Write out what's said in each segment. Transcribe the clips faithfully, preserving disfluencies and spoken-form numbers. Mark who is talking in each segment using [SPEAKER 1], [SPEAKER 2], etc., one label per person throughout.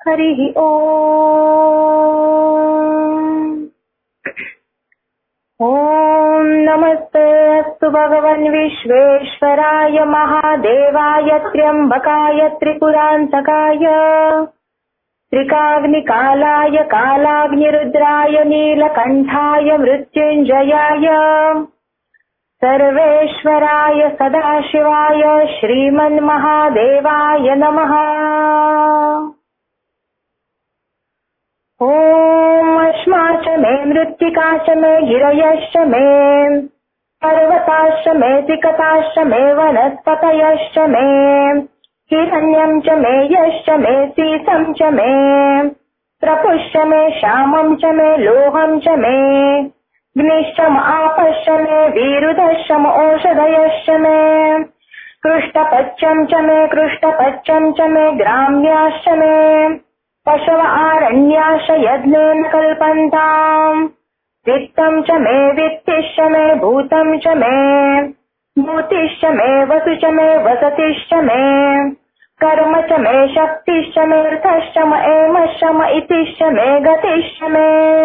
[SPEAKER 1] हरिः ओम्। ॐ नमस्ते अस्तु भगवन् विश्वेश्वराय महादेवाय त्र्यम्बकाय त्रिपुरान्तकाय त्रिकाग्निकालाय कालाग्निरुद्राय नीलकण्ठाय मृत्युञ्जयाय सर्वेश्वराय सदाशिवाय श्रीमन्महादेवाय नमः। ॐ अश्माच मे मृत्तिकाच मे गिरयश्च मे पर्वताश्च मे तिकताश्च मे वनस्पतयश्च मे हिरण्यं च मे यश्च मे सीतं च मे प्रपुश्च मे श्यामं च मे लोहं च मे ग्निश्चम आपश्च मे वीरुधश्चम ओषधयश्च मे कृष्टपच्यं च मे कृष्टपच्यं च मे ग्राम्याश्च मे पशव आरण्याश्च यज्ञेन कल्पन्ताम् वित्तं च मे वित्तिश्च मे भूतं च मे भूतिश्च मे वसु च मे वसतिश्च मे कर्म च मे शक्तिश्च मे अर्थश्च म एमश्च म इतिश्च मे गतिश्च मे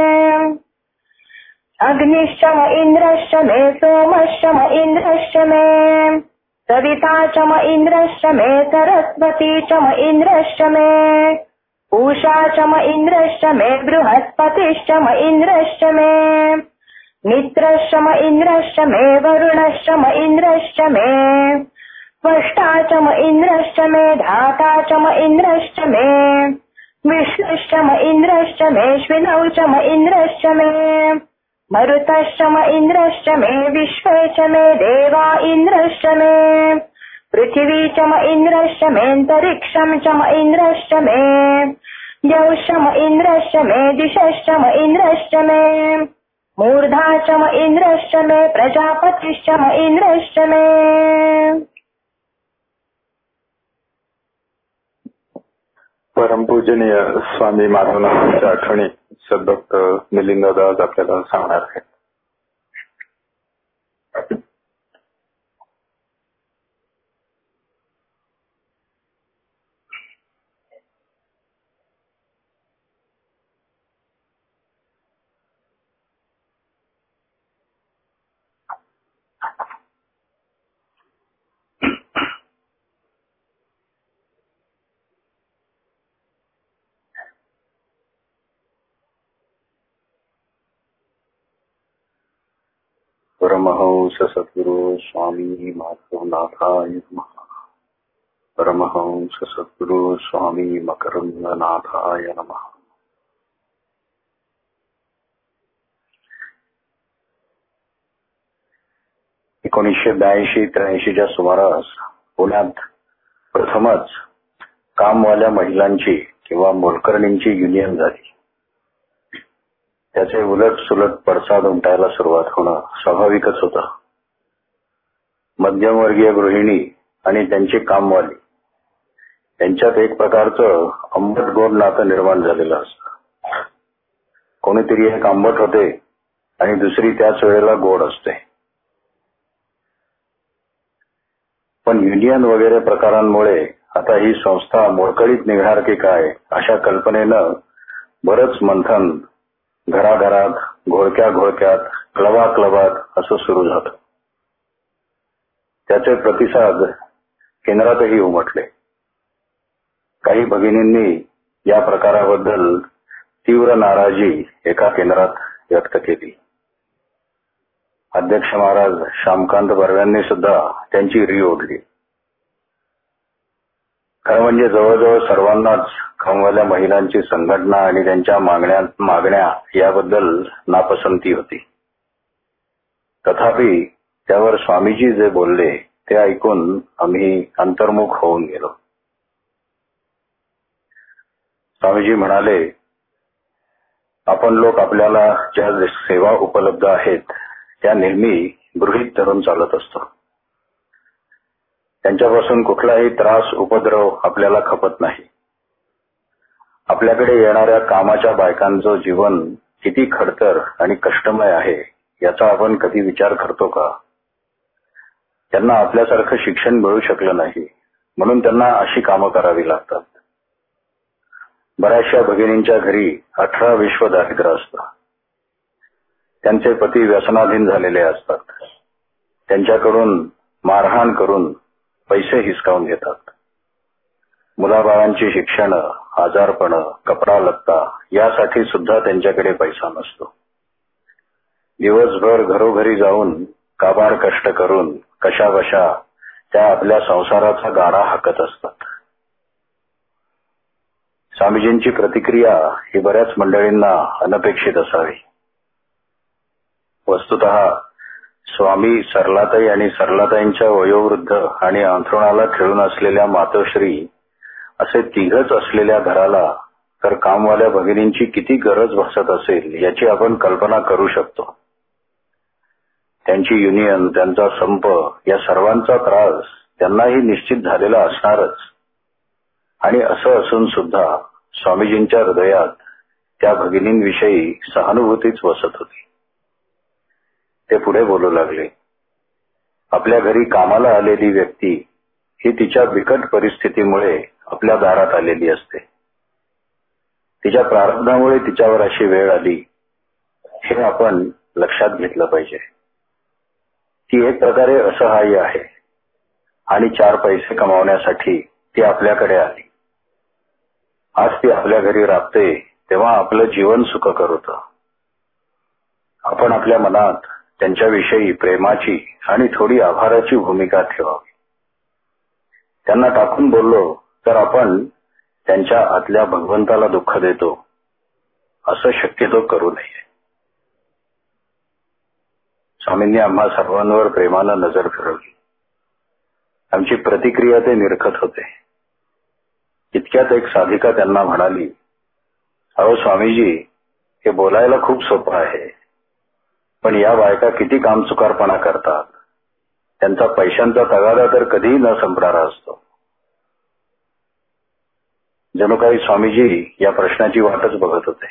[SPEAKER 1] अग्निश्च म इन्द्रश्च मे सोमश्च म इन्द्रश्च मे सविता च म इन्द्रश्च मे सरस्वती च म इन्द्रश्च मे पूषा च म इन्द्रश्च मे बृहस्पतिश्च म इन्द्रश्च मे मित्रश्च म इन्द्रश्च मे वरुणश्च म इन्द्रश्च मे त्वष्टा च म इन्द्रश्च मे धाता च म इन्द्रश्च मे विष्णुश्च म इन्द्रश्च मे श्विनौ च म इन्द्रश्च मे मरुतश्च म इन्द्रश्च मे विश्वे च मे देवा इन्द्रश्च मे पृथिवी च म इन्द्रश्च मेऽन्तरिक्षं च म इन्द्रश्च मे द्यौश्च म इन्द्रश्च मे दिशश्च म इन्द्रश्च मे मूर्धा च म इन्द्रश्च मे प्रजापतिश्च म इन्द्रश्च मे।
[SPEAKER 2] परमपूजनीय स्वामी माधवनाथांच्या आठवणी सद्भक्त मिलिंददास आपल्याला सांगणार आहेत. परमहंस सद्गुरु स्वामी माधवनाथाय नमः. परमहंस सद्गुरु स्वामी मकरंदनाथाय नमः. एकोणीसशे ब्याऐंशी त्र्याऐंशीच्या सुमारास पुण्यात प्रथमच कामवाल्या महिलांची किंवा मोलकरणींची युनियन झाली. त्याचे उलट सुलट पडसाद उमटायला सुरुवात होणं स्वाभाविकच होतं. मध्यमवर्गीय गृहिणी आणि त्यांची कामवाली त्यांच्यात एक प्रकारचं आंबट गोड नातं निर्माण झालेलं असतं. कोणीतरी एक आंबट होते आणि दुसरी त्याच वेळेला गोड असते. पण युनियन वगैरे प्रकारांमुळे आता ही संस्था मोडकळीत निघणार की काय अशा कल्पनेनं बरंच मंथन घराघरात घोळक्या घोळक्यात क्लबा क्लबात असं सुरू झालं. त्याचे प्रतिसाद केंद्रातही उमटले. काही भगिनींनी या प्रकाराबद्दल तीव्र नाराजी एका केंद्रात व्यक्त केली. अध्यक्ष महाराज श्यामकांत बर्व्यांनी सुद्धा त्यांची री ओढली. खरं म्हणजे जवळजवळ सर्वांनाच कामवाल्या महिलांची संघटना आणि त्यांच्या मागण्या मागण्या याबद्दल नापसंती होती. तथापि त्यावर स्वामीजी जे बोलले ते ऐकून आम्ही अंतर्मुख होऊन गेलो. स्वामीजी म्हणाले, आपण लोक आपल्याला ज्या सेवा उपलब्ध आहेत त्या नेहमी गृहीत धरून चालत असतो. त्यांच्यापासून कुठलाही त्रास उपद्रव आपल्याला खपत नाही. आपल्याकडे येणाऱ्या कामाच्या बायकांचं जीवन किती खडतर आणि कष्टमय आहे याचा आपण कधी विचार करतो का? त्यांना आपल्यासारखं शिक्षण मिळू शकलं नाही म्हणून त्यांना अशी कामं करावी लागतात. बऱ्याचशा भगिनींच्या घरी अठरा विश्व दारिद्र्य असतं. त्यांचे पती व्यसनाधीन झालेले असतात. त्यांच्याकडून मारहाण करून पैसे हिसकावून घेतात. मुलाबाळांची शिक्षण, आजारपण, कपडा लत्ता यासाठी सुद्धा त्यांच्याकडे पैसा नसतो. दिवसभर घरोघरी जाऊन काबाड कष्ट करून कशाबशा त्या आपल्या संसाराचा गाडा हाकत असतात. स्वामीजींची प्रतिक्रिया ही बऱ्याच मंडळींना अनपेक्षित असावी. वस्तुतः स्वामी सरलाताई आणि सरलाताईंच्या वयोवृद्ध आणि अंथरुणाला खिळून असलेल्या मातोश्री असे तिघच असलेल्या घराला तर कामवाल्या भगिनींची किती गरज भासत असेल याची आपण कल्पना करू शकतो. त्यांची युनियन, त्यांचा संप या सर्वांचा त्रास त्यांनाही निश्चित झालेला असणारच. आणि असं असून सुद्धा स्वामीजींच्या हृदयात त्या भगिनींविषयी सहानुभूतीच वसत होती. ते पुढे बोलू लागले. आपल्या घरी कामाला आलेली व्यक्ती ही तिच्या बिकट परिस्थितीमुळे आपल्या दारात आलेली असते. तिच्या प्रारब्धामुळे तिच्यावर अशी वेळ आली हे आपण लक्षात घेतलं पाहिजे. ती एक प्रकारे असहाय्य आहे आणि चार पैसे कमावण्यासाठी ती आपल्याकडे आली. आज ती आपल्या घरी राबते तेव्हा आपलं जीवन सुखकर होतं. आपण आपल्या मनात त्यांच्याविषयी प्रेमाची आणि थोडी आभाराची भूमिका ठेवावी. त्यांना टाकून बोललो तर आपण त्यांच्या आतल्या भगवंताला दुःख देतो असं शक्यतो करू नये. स्वामींनी आम्हा सर्वांवर प्रेमानं नजर फिरवली. आमची प्रतिक्रिया ते निरखत होते. इतक्यात एक साधिका त्यांना म्हणाली, अहो स्वामीजी, हे बोलायला खूप सोपं आहे, पण या बायका किती कामचुकारपणा करतात. त्यांचा पैशांचा तगादा तर कधीही न संपणारा असतो. जणू काही स्वामीजी या प्रश्नाची वाटच बघत होते.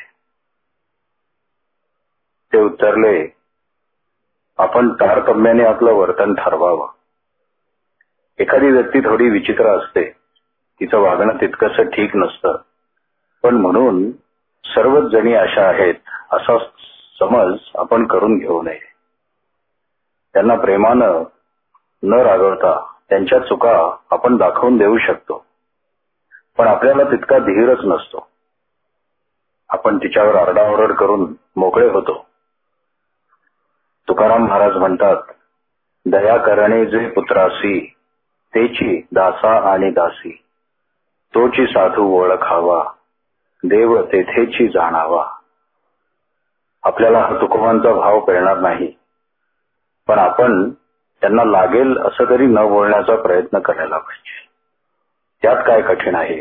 [SPEAKER 2] ते उत्तरले, आपण तारतम्याने आपलं वर्तन ठरवावं. एखादी व्यक्ती थोडी विचित्र असते, तिचं वागणं तितकंसं ठीक नसतं, पण म्हणून सर्वच जणी अशा आहेत असा समज आपण करून घेऊ नये. त्यांना प्रेमानं न रागवता त्यांच्या चुका आपण दाखवून देऊ शकतो, पण आपल्याला तितका धीरच नसतो. आपण तिच्यावर आरडाओरड करून मोकळे होतो. तुकाराम महाराज म्हणतात, दया करणे जे पुत्रासी, तेची दासा आणि दासी, तोची साधू ओळखावा, देव तेथेची जाणावा. आपल्याला हा तुकोबांचा भाव कळणार नाही, पण आपण त्यांना लागेल असं तरी न बोलण्याचा प्रयत्न करायला पाहिजे. त्यात काय कठीण आहे?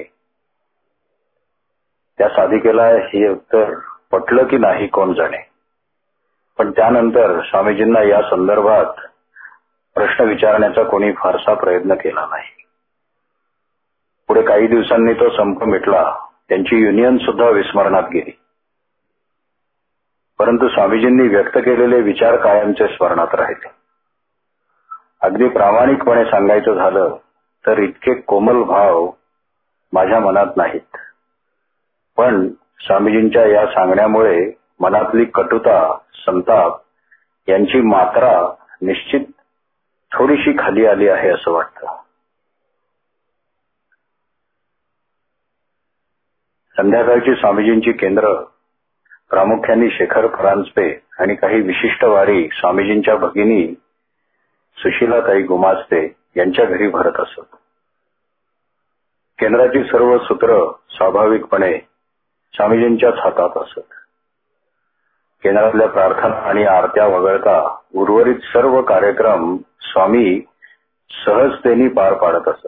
[SPEAKER 2] त्या साधिकेला हे उत्तर पटलं की नाही कोण जाणे. पण त्यानंतर स्वामीजींना या संदर्भात प्रश्न विचारण्याचा कोणी फारसा प्रयत्न केला नाही. पुढे काही दिवसांनी तो संप मिटला. त्यांची युनियन सुद्धा विस्मरणात गेली. परंतु स्वामीजींनी व्यक्त केलेले विचार कायमचे स्मरणात राहिले. अगदी प्रामाणिकपणे सांगायचं झालं तर इतके कोमल भाव माझ्या मनात नाहीत. पण स्वामीजींच्या या सांगण्यामुळे मनातली कटुता, संताप यांची मात्रा निश्चित थोडीशी खाली आली आहे असं वाटतं. संध्याकाळची स्वामीजींची केंद्र प्रामुख्याने शेखर परांजपे आणि काही विशिष्ट वारी स्वामीजींच्या भगिनी सुशीलाताई गुमास्ते यांच्या घरी भरत असत. केंद्राची सर्व सूत्र स्वाभाविकपणे स्वामीजींच्याच हातात असत. केंद्रातल्या प्रार्थना आणि आरत्या वगळता उर्वरित सर्व कार्यक्रम स्वामी सहजतेने पार पाडत असत.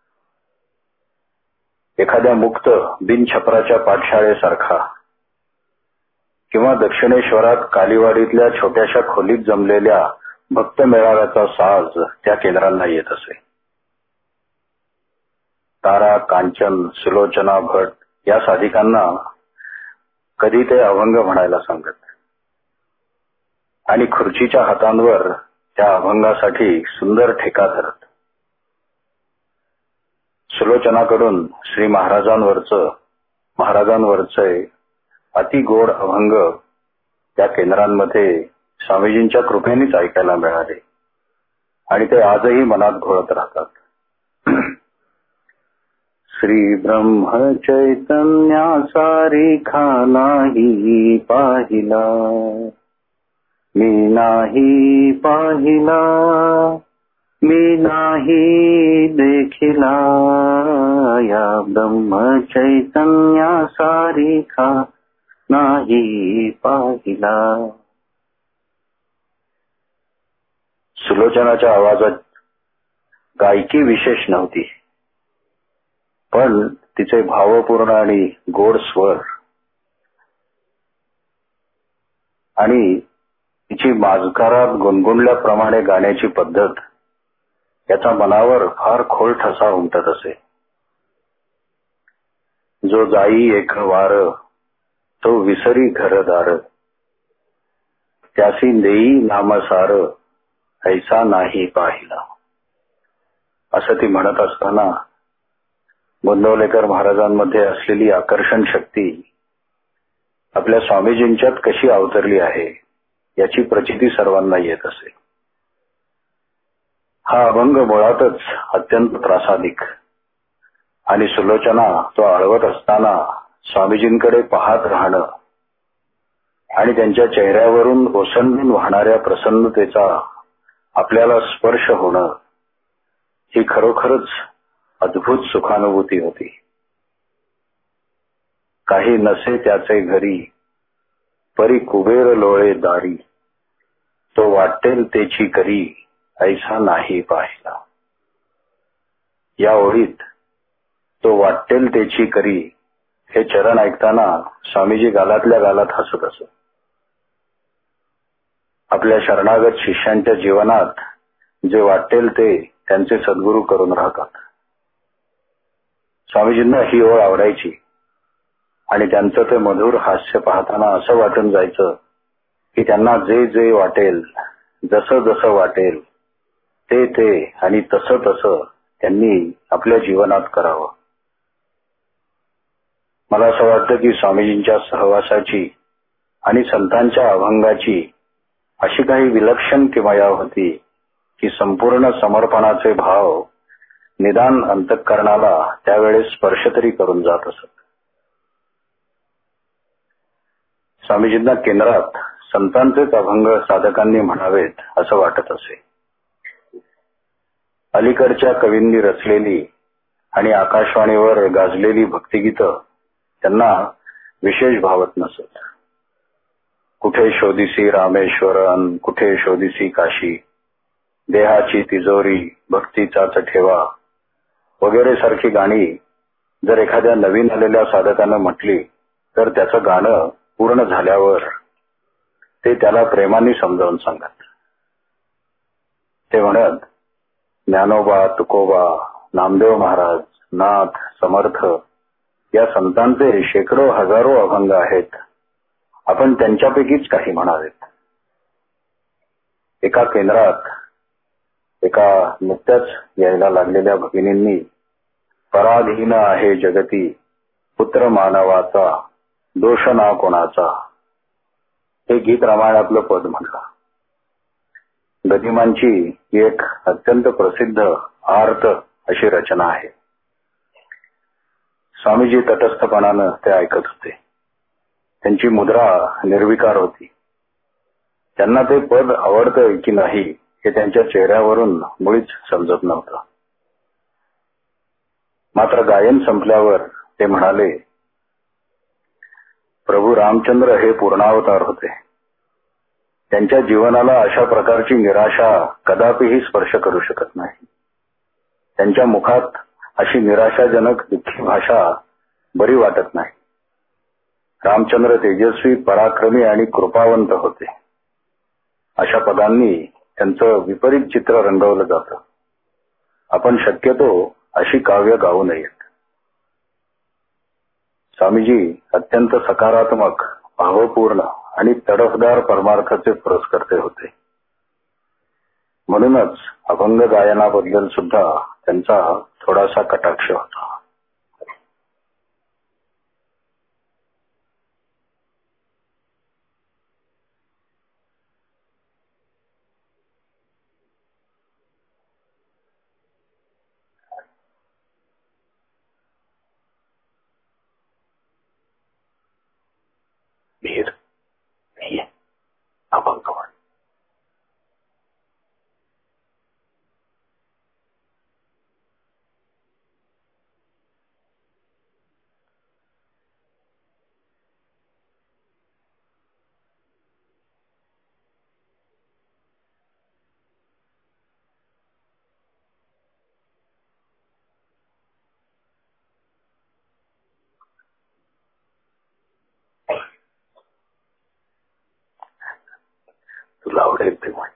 [SPEAKER 2] एखाद्या मुक्त बिनछपराच्या पाठशाळेसारखा किंवा दक्षिणेश्वरात कालीवाडीतल्या छोट्याशा खोलीत जमलेल्या भक्त मेळाव्याचा साज त्या केंद्रांना येत असे. तारा, कांचन, सुलोचना भट या साधिकांना कधी ते अभंग म्हणायला सांगत आणि खुर्चीच्या हातांवर त्या अभंगासाठी सुंदर ठेका धरत. सुलोचनाकडून श्री महाराजांवरचं महाराजांवरचे अति गोड अभंग त्या केंद्रांमध्ये स्वामीजींच्या कृपेनेच ऐकायला मिळाले आणि ते आजही मनात घोळत राहतात. श्री ब्रह्म चैतन्या सारिखा नाही पाहिला, मी नाही पाहिला, मी नाही देखिला, या ब्रह्म चैतन्या सारिखा नाही पाहिला. सुलोचनाच्या आवाजात गायकी विशेष नव्हती, पण तिचे भावपूर्ण आणि गोड स्वर आणि तिची माजकारात गुणगुणल्याप्रमाणे गाण्याची पद्धत याचा मनावर फार खोल ठसा उमटत असे. जो जाई एक वार, तो विसरी घरदार, त्यासी देई नामसार, ऐसा नाही पाहिला, असं ती म्हणत असताना गोंदवलेकर महाराजांमध्ये असलेली आकर्षण शक्ती आपल्या स्वामीजींच्यात कशी अवतरली आहे याची प्रचिती सर्वांना येत असे. हा अभंग मुळातच अत्यंत प्रासादिक आणि सुलोचना तो आळवत असताना स्वामीजींकडे पाहत राहणं आणि त्यांच्या चेहऱ्यावरून ओसंडून वाहणाऱ्या प्रसन्नतेचा आपल्याला स्पर्श होणं ही खरोखरच अद्भुत सुखानुभूती होती. काही नसे त्याचे घरी, परी कुबेर लोळे दारी, तो वाटेल तेची करी, ऐसा नाही पाहिला. या ओळीत तो वाटेल तेची करी हे चरण ऐकताना स्वामीजी गालातल्या गालात हसत असत. आपल्या शरणागत शिष्यांच्या जीवनात जे वाटेल ते त्यांचे सद्गुरू करून राहतात. स्वामीजींना ही ओळ आवडायची आणि त्यांचं ते मधुर हास्य पाहताना असं वाटून जायचं की त्यांना जे जे वाटेल, जसं जसं वाटेल ते ते आणि तसं तसं त्यांनी आपल्या जीवनात करावं. मला असं वाटतं की स्वामीजींच्या सहवासाची आणि संतांच्या अभंगाची अशी काही विलक्षण किमया होती की संपूर्ण समर्पणाचे भाव निदान अंतःकरणाला त्यावेळेस स्पर्श तरी करून जात असत. स्वामीजींना केंद्रात संतांचेच अभंग साधकांनी म्हणावेत असं वाटत असे. अलीकडच्या कवींनी रचलेली आणि आकाशवाणीवर गाजलेली भक्तिगीतं त्यांना विशेष भावत नसत. कुठे शोधिसी रामेश्वर अन कुठे शोधिसी काशी, देहाची तिजोरी भक्तीचाच ठेवा वगैरे सारखी गाणी जर एखाद्या नवीन आलेल्या साधकानं म्हटली तर त्याचं गाणं पूर्ण झाल्यावर ते त्याला प्रेमाने समजावून सांगत. ते म्हणत, ज्ञानोबा, तुकोबा, नामदेव महाराज, नाथ, समर्थ या संतांचे शेकडो हजारो अभंग आहेत. आपण त्यांच्यापैकीच काही म्हणावेत. एका केंद्रात एका नुकत्याच यायला लागलेल्या भगिनींनी पराधीन आहे जगती, पुत्र मानवाचा, दोष ना कोणाचा हे गीत रामायण आपलं पद म्हणलं. गदिमांची एक अत्यंत प्रसिद्ध आर्त अशी रचना आहे. स्वामीजी तटस्थपणानं ते ऐकत होते. त्यांची मुद्रा निर्विकार होती. त्यांना ते पद आवडतं की नाही हे त्यांच्या चेहऱ्यावरून मुळीच समजत नव्हतं. मात्र गायन संपल्यावर ते म्हणाले, प्रभू रामचंद्र हे पूर्णावतार होते. त्यांच्या जीवनाला अशा प्रकारची निराशा कदापिही स्पर्श करू शकत नाही. त्यांच्या मुखात अशी निराशाजनक दुःखी भाषा बरी वाटत नाही. रामचंद्र तेजस्वी, पराक्रमी आणि कृपावंत होते. अशा पदांनी त्यांचं विपरीत चित्र रंगवलं जातं. आपण शक्यतो अशी काव्य गाऊ नयेत. स्वामीजी अत्यंत सकारात्मक, भावपूर्ण आणि तडफदार परमार्थाचे पुरस्कर्ते होते. म्हणूनच अभंग गायनाबद्दल सुद्धा त्यांचा थोडासा कटाक्ष होता. धीर नाहीये, अभंगवाण. तुला आवडेल ते म्हण.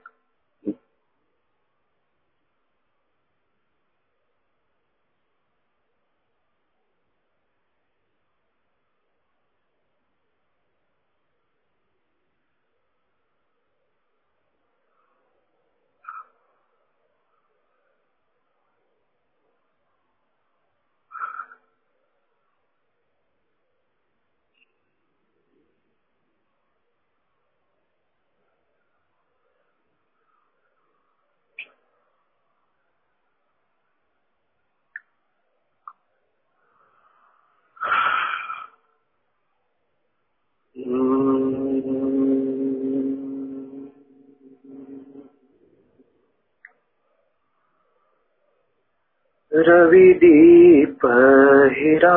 [SPEAKER 2] रवि दीप हिरा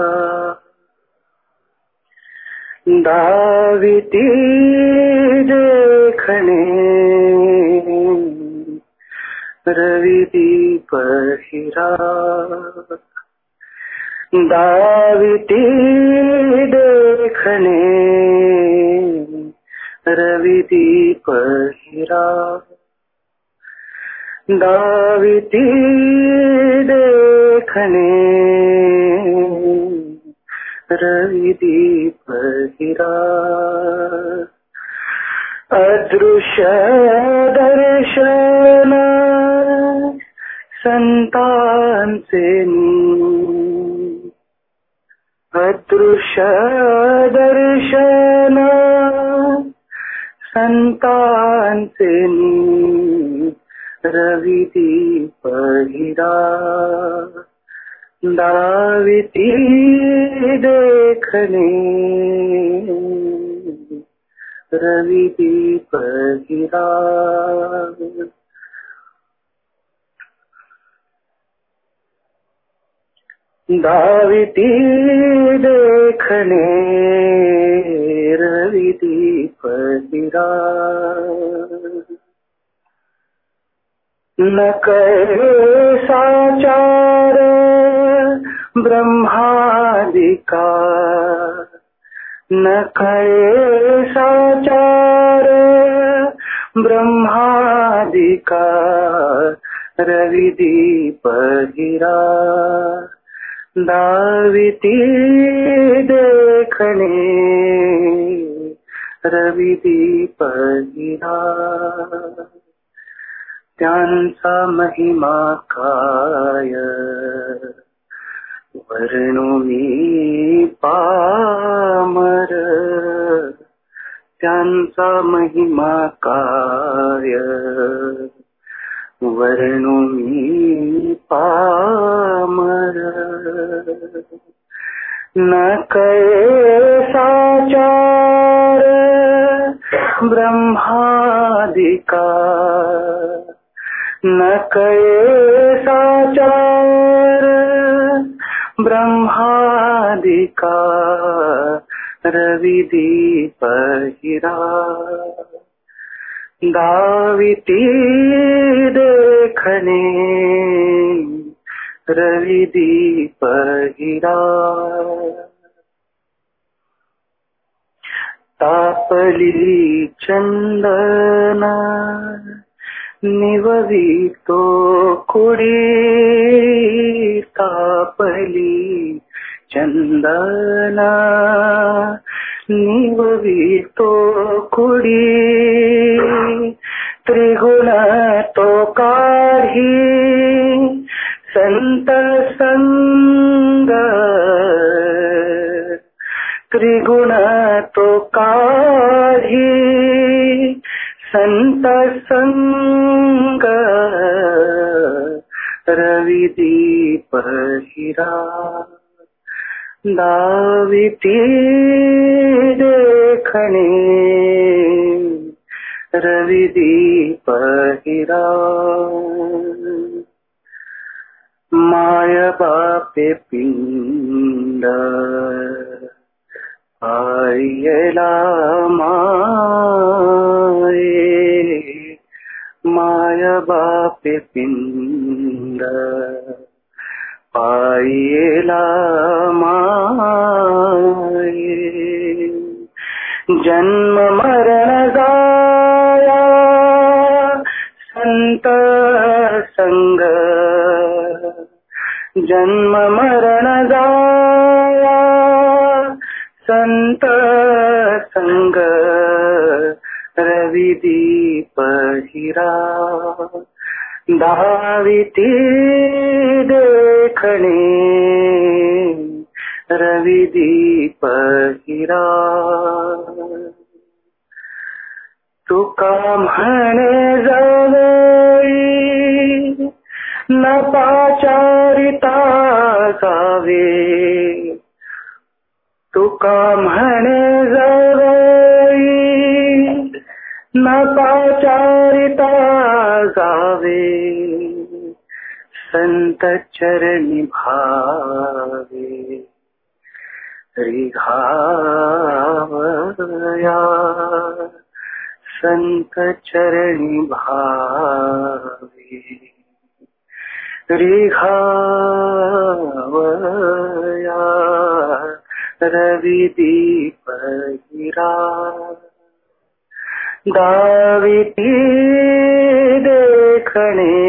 [SPEAKER 2] दाविती देखणे, रवि दीप हिरा दाविती देखणे, रवि दीप हिरा दाविती देखणे, रवि दीप हिरा. अदृश्य दर्शन संतांचे नी, अदृश्य दर्शन संतांचे नी, रवि दीप हिरा दाविती देखणे, रवि दीप हिरा. दाविती देखणे, रवि दीप हिरा. न करे साचार ब्रह्मादिका, न करे साचार ब्रह्मादिका, रवि दीप हिरा दाविती देखणे, रवि दीप हिरा. त्यांचा महिमा काय वर्णू मी पामर, त्यांचा महिमा काय वर्णू मी पामर. न कळे साचार ब्रह्मादिका, न कळे साचार ब्रह्मादिका, रवि दीप हिरा दाविती देखणे, रवि दीप हिरा. तापली चंदना निववितो कुडी, तापली चंदना निववितो कुडी, त्रिगुण तो काढी संत संग, त्रिगुण तो काढी संत संग, रवि दीप हिरा दाविती देखणे,
[SPEAKER 3] देखणे रवि दीप हिरा माय बापे पिंड आयला माये माय बापे पिंड पायेला माये जन्म मरण जाया संत संग जन्म मरण जाया संत संग रवि दीप हिरा धाविती देखणे रवि दीप हिरा तुका म्हणे जावे न पाचारिता जावे तुका म्हणे जावे न पाचारिता जावे संत चरणी भावे रिघावया संत चरणी भावे रिघावया रवि दीप हिरा दाविती देखणे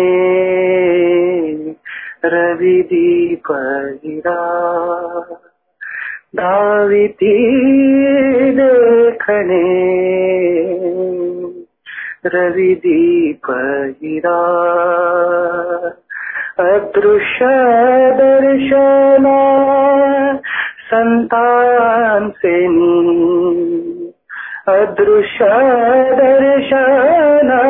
[SPEAKER 3] रवि दीप हिरा दाविती देखणे रवि दीप हिरा अदृश्य दर्शना संतांसेनी अदृश्य दर्शना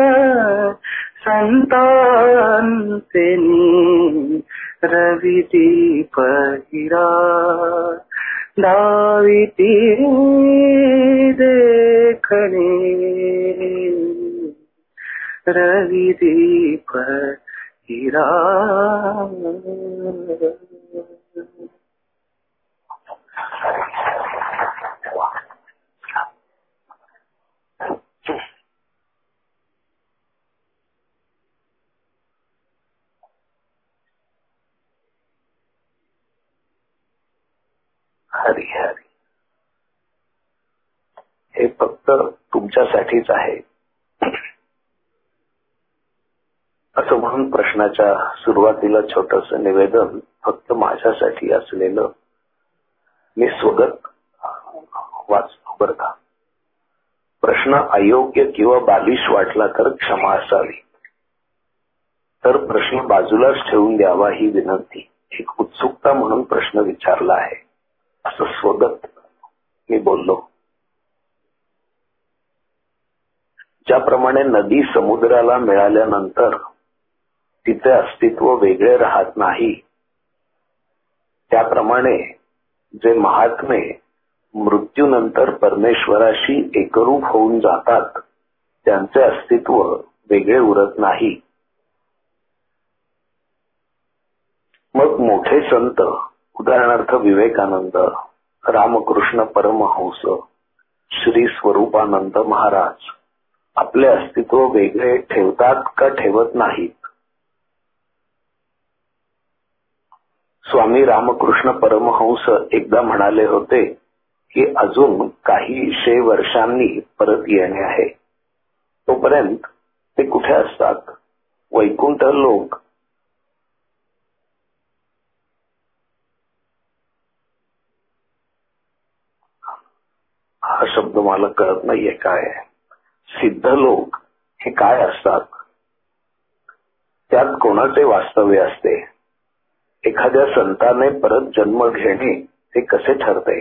[SPEAKER 3] संतांसेनी रवि दीप हिरा दाविती देखणे रवि दीप हिरा.
[SPEAKER 4] हरी हरी. हे फक्त तुमच्यासाठीच आहे असं म्हणून प्रश्नाच्या सुरुवातीला छोटस निवेदन फक्त माझ्यासाठी असलेलं मी स्वगत वाचतो बरं का. प्रश्न अयोग्य किंवा बालिश वाटला तर क्षमा असावी, तर प्रश्न बाजूलाच ठेवून द्यावा ही विनंती. एक उत्सुकता म्हणून प्रश्न विचारला आहे असं स्वगत मी बोललो. ज्याप्रमाणे नदी समुद्राला मिळाल्यानंतर तिचे अस्तित्व वेगळे राहत नाही, त्याप्रमाणे जे महात्मे मृत्यूनंतर परमेश्वराशी एकरूप होऊन जातात त्यांचे अस्तित्व वेगळे उरत नाही. मग मोठे संत उदाहरणार्थ विवेकानंद, रामकृष्ण परमहंस, श्री स्वरूपानंद महाराज आपले अस्तित्व वेगळे ठेवतात का ठेवत नाहीत? स्वामी रामकृष्ण परमहंस एकदा म्हणाले होते की अजून काही शे वर्षांनी परत येणे आहे, तोपर्यंत ते कुठे असतात? वैकुंठ लोक. हा शब्द मला कळत नाहीये काय. सिद्ध लोक हे काय असतात? त्यात कोणाचे वास्तव्य असते? एखाद्या संताने परत जन्म घेणे हे कसे ठरते?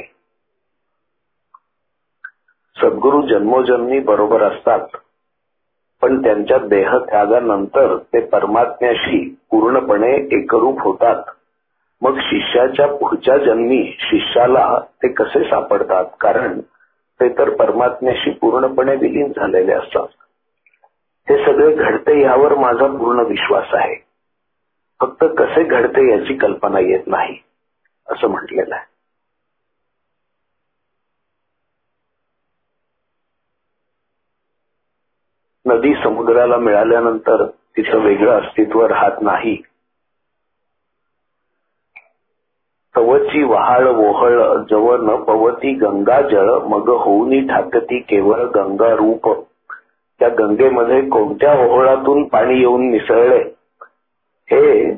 [SPEAKER 4] सद्गुरू जन्मोजन्मी बरोबर असतात, पण त्यांच्या देह त्यागानंतर ते परमात्म्याशी पूर्णपणे एकरूप होतात. मग शिष्याच्या पुढच्या जन्मी शिष्याला ते कसे सापडतात? कारण ते तर परमात्म्याशी पूर्णपणे विलीन झालेले असतात. हे सगळे घडते यावर माझा पूर्ण विश्वास आहे, फक्त कसे घडते याची कल्पना येत नाही असं म्हटलेलं आहे. नदी समुद्राला मिळाल्यानंतर तिचं वेगळं अस्तित्व राहत नाही. तवची वहाळ वोहळ जव न पवती गंगा जळ मग होऊनी ठाकती केवळ गंगा रूप. त्या गंगेमध्ये कोणत्या ओहळातून पाणी येऊन मिसळले हे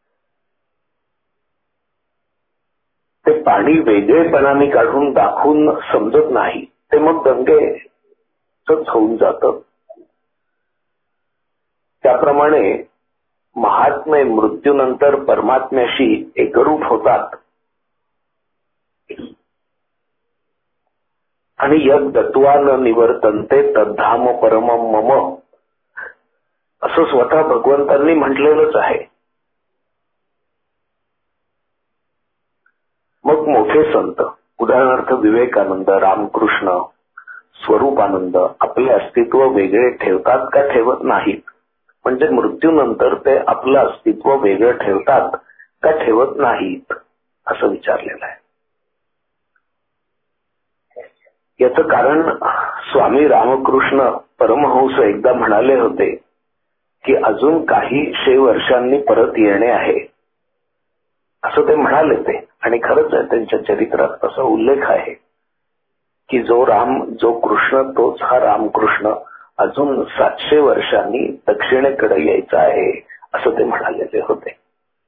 [SPEAKER 4] ते पाणी वेगळेपणाने काढून दाखवून समजत नाही, ते मग गंगेच होऊन जातं. त्याप्रमाणे महात्मे मृत्यूनंतर परमात्म्याशी एकरूप होतात आणि यद दत्वा न निवर्तन्ते तद्धाम परमम मम असं स्वतः भगवंतांनी म्हटलेलंच आहे. मग मोठे संत उदाहरणार्थ विवेकानंद, रामकृष्ण, स्वरूपानंद आपले अस्तित्व वेगळे ठेवतात का ठेवत नाहीत? म्हणजे मृत्यूनंतर ते आपलं अस्तित्व वेगळं ठेवतात का ठेवत नाहीत असं विचारलेलं आहे. याचं कारण स्वामी रामकृष्ण परमहंस एकदा म्हणाले होते की अजून काही शे वर्षांनी परत येणे आहे असं ते म्हणाले ते. आणि खरंच आहे, त्यांच्या चरित्रात असा उल्लेख आहे की जो राम, जो कृष्ण, तोच हा रामकृष्ण अजून सातशे वर्षांनी दक्षिणेकडे यायचा आहे असं ते म्हणालेले होते.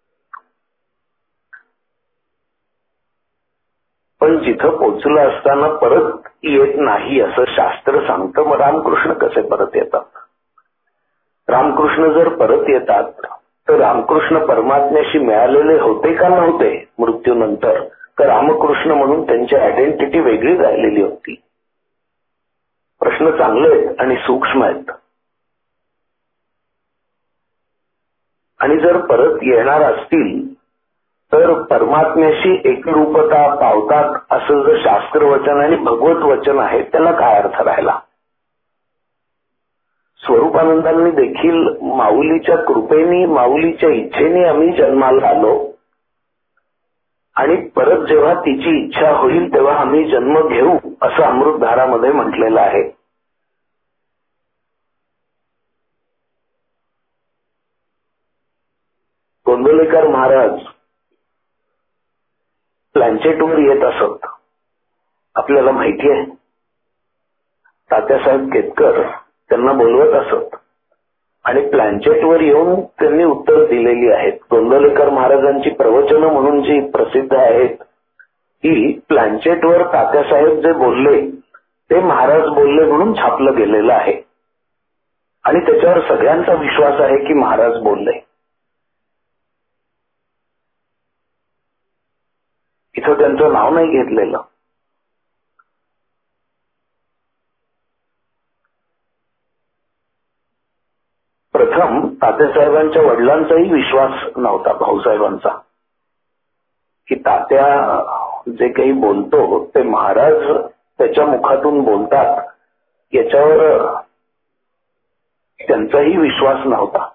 [SPEAKER 4] पण जिथं पोचलं असताना परत येत नाही असं शास्त्र सांगतं. मग रामकृष्ण कसे परत येतात? रामकृष्ण जर परत येतात तर रामकृष्ण परमात्म्याशी मिळालेले होते का नव्हते मृत्यूनंतर? तर रामकृष्ण म्हणून त्यांची आयडेंटिटी वेगळी राहिलेली होती. प्रश्न चांगले आहेत आणि सूक्ष्म आहेत. आणि जर परत येणार असतील तर परमात्म्याशी एकरूपता पावतात असं जर शास्त्रवचन आणि भगवत वचन आहे त्याला काय अर्थ राहिला? स्वरूपानंदांनी देखील माऊलीच्या कृपेने, माऊलीच्या इच्छेने आम्ही जन्माला आलो आणि परत जेव्हा तिची इच्छा होईल तेव्हा आम्ही जन्म घेऊ असं अमृतधारामध्ये म्हटलेलं आहे. गोंदवलेकर महाराज प्लॅन्चेटवर येत असत, आपल्याला माहिती आहे. तात्यासाहेब केतकर त्यांना बोलवत असत आणि प्लॅन्चेटवर येऊन त्यांनी उत्तर दिलेली आहेत. गोंदवलेकर महाराजांची प्रवचनं म्हणून जी प्रसिद्ध आहेत ही प्लॅन्चेटवर तात्यासाहेब जे बोलले ते महाराज बोलले म्हणून छापलं गेलेलं आहे आणि त्याच्यावर सगळ्यांचा विश्वास आहे की महाराज बोलले. इथं त्यांचं नाव नाही घेतलेलं. प्रथम तात्यासाहेबांच्या वडिलांचाही विश्वास नव्हता, भाऊसाहेबांचा, की तात्या जे काही बोलतो ते महाराज त्याच्या मुखातून बोलतात याच्यावर त्यांचाही विश्वास नव्हता.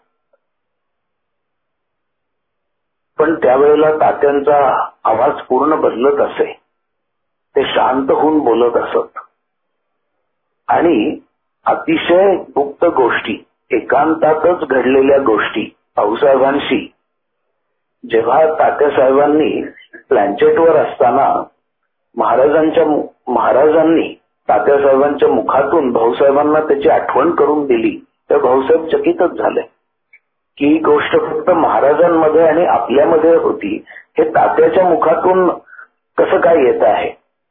[SPEAKER 4] पण त्यावेळेला तात्यांचा आवाज पूर्ण बदलत असे. ते शांत होऊन बोलत असत आणि अतिशय गुप्त गोष्टी, एकांतातच घडलेल्या गोष्टी भाऊसाहेबांशी जेव्हा तात्यासाहेबांनी प्लॅन्चेटवर असताना महाराजांच्या महाराजांनी तात्यासाहेबांच्या मुखातून भाऊसाहेबांना त्याची आठवण करून दिली तर भाऊसाहेब चकितच झाले की ही गोष्ट फक्त महाराजांमध्ये आणि आपल्यामध्ये होती, हे तात्याच्या मुखातून कसं काय येत आहे.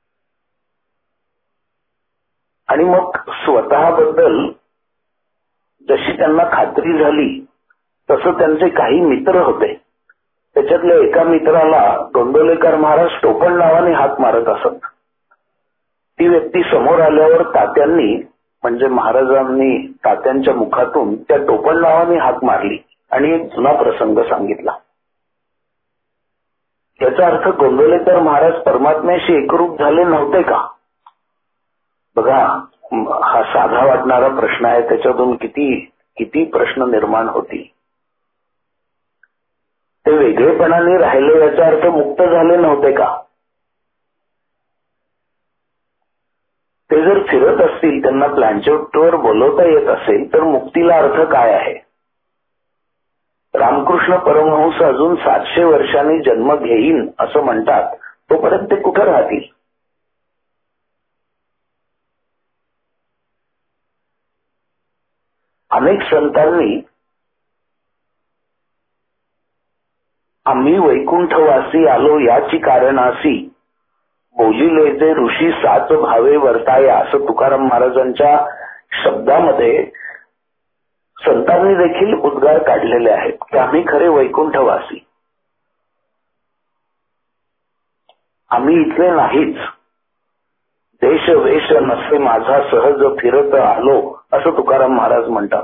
[SPEAKER 4] आणि मग स्वतःबद्दल जशी त्यांना खात्री झाली तसं त्यांचे काही मित्र होते. त्याच्यातल्या एका मित्राला गोंदवलेकर महाराज टोपण नावाने हाक मारत असत. ती व्यक्ती समोर आल्यावर तात्यांनी म्हणजे महाराजांनी तात्यांच्या मुखातून त्या टोपण नावाने हाक मारली आणि एक जुना प्रसंग सांगितला. याचा अर्थ गोंदवलेकर महाराज परमात्म्याशी एकरूप झाले नव्हते का? तर परत येणार असतील तर परमात्म्याशी एकरूप होतात. बघा, हा साधा वाटणारा प्रश्न आहे, त्याच्यातून किती किती प्रश्न निर्माण होतील. ते वेगळेपणाने राहिले याचा अर्थ मुक्त झाले नव्हते का? ते जर फिरत असतील, त्यांना प्लॅनचेटवर बोलवता येत असेल, तर मुक्तीला अर्थ काय आहे? रामकृष्ण परमहंस अजून सातशे वर्षांनी जन्म घेईन असं म्हणतात, तोपर्यंत ते कुठे राहतील? अनेक संतांनी आम्ही वैकुंठवासी आलो याची कारणासी, बोलिले जे ऋषी साच भावे वर्ताया, असं तुकाराम महाराजांच्या शब्दामध्ये संतांनी देखील उद्गार काढलेले आहेत की आम्ही खरे वैकुंठवासी, आम्ही इथले नाहीच. देश वेश नसे माझा सहज फिरत आलो, असं तुकाराम महाराज म्हणतात.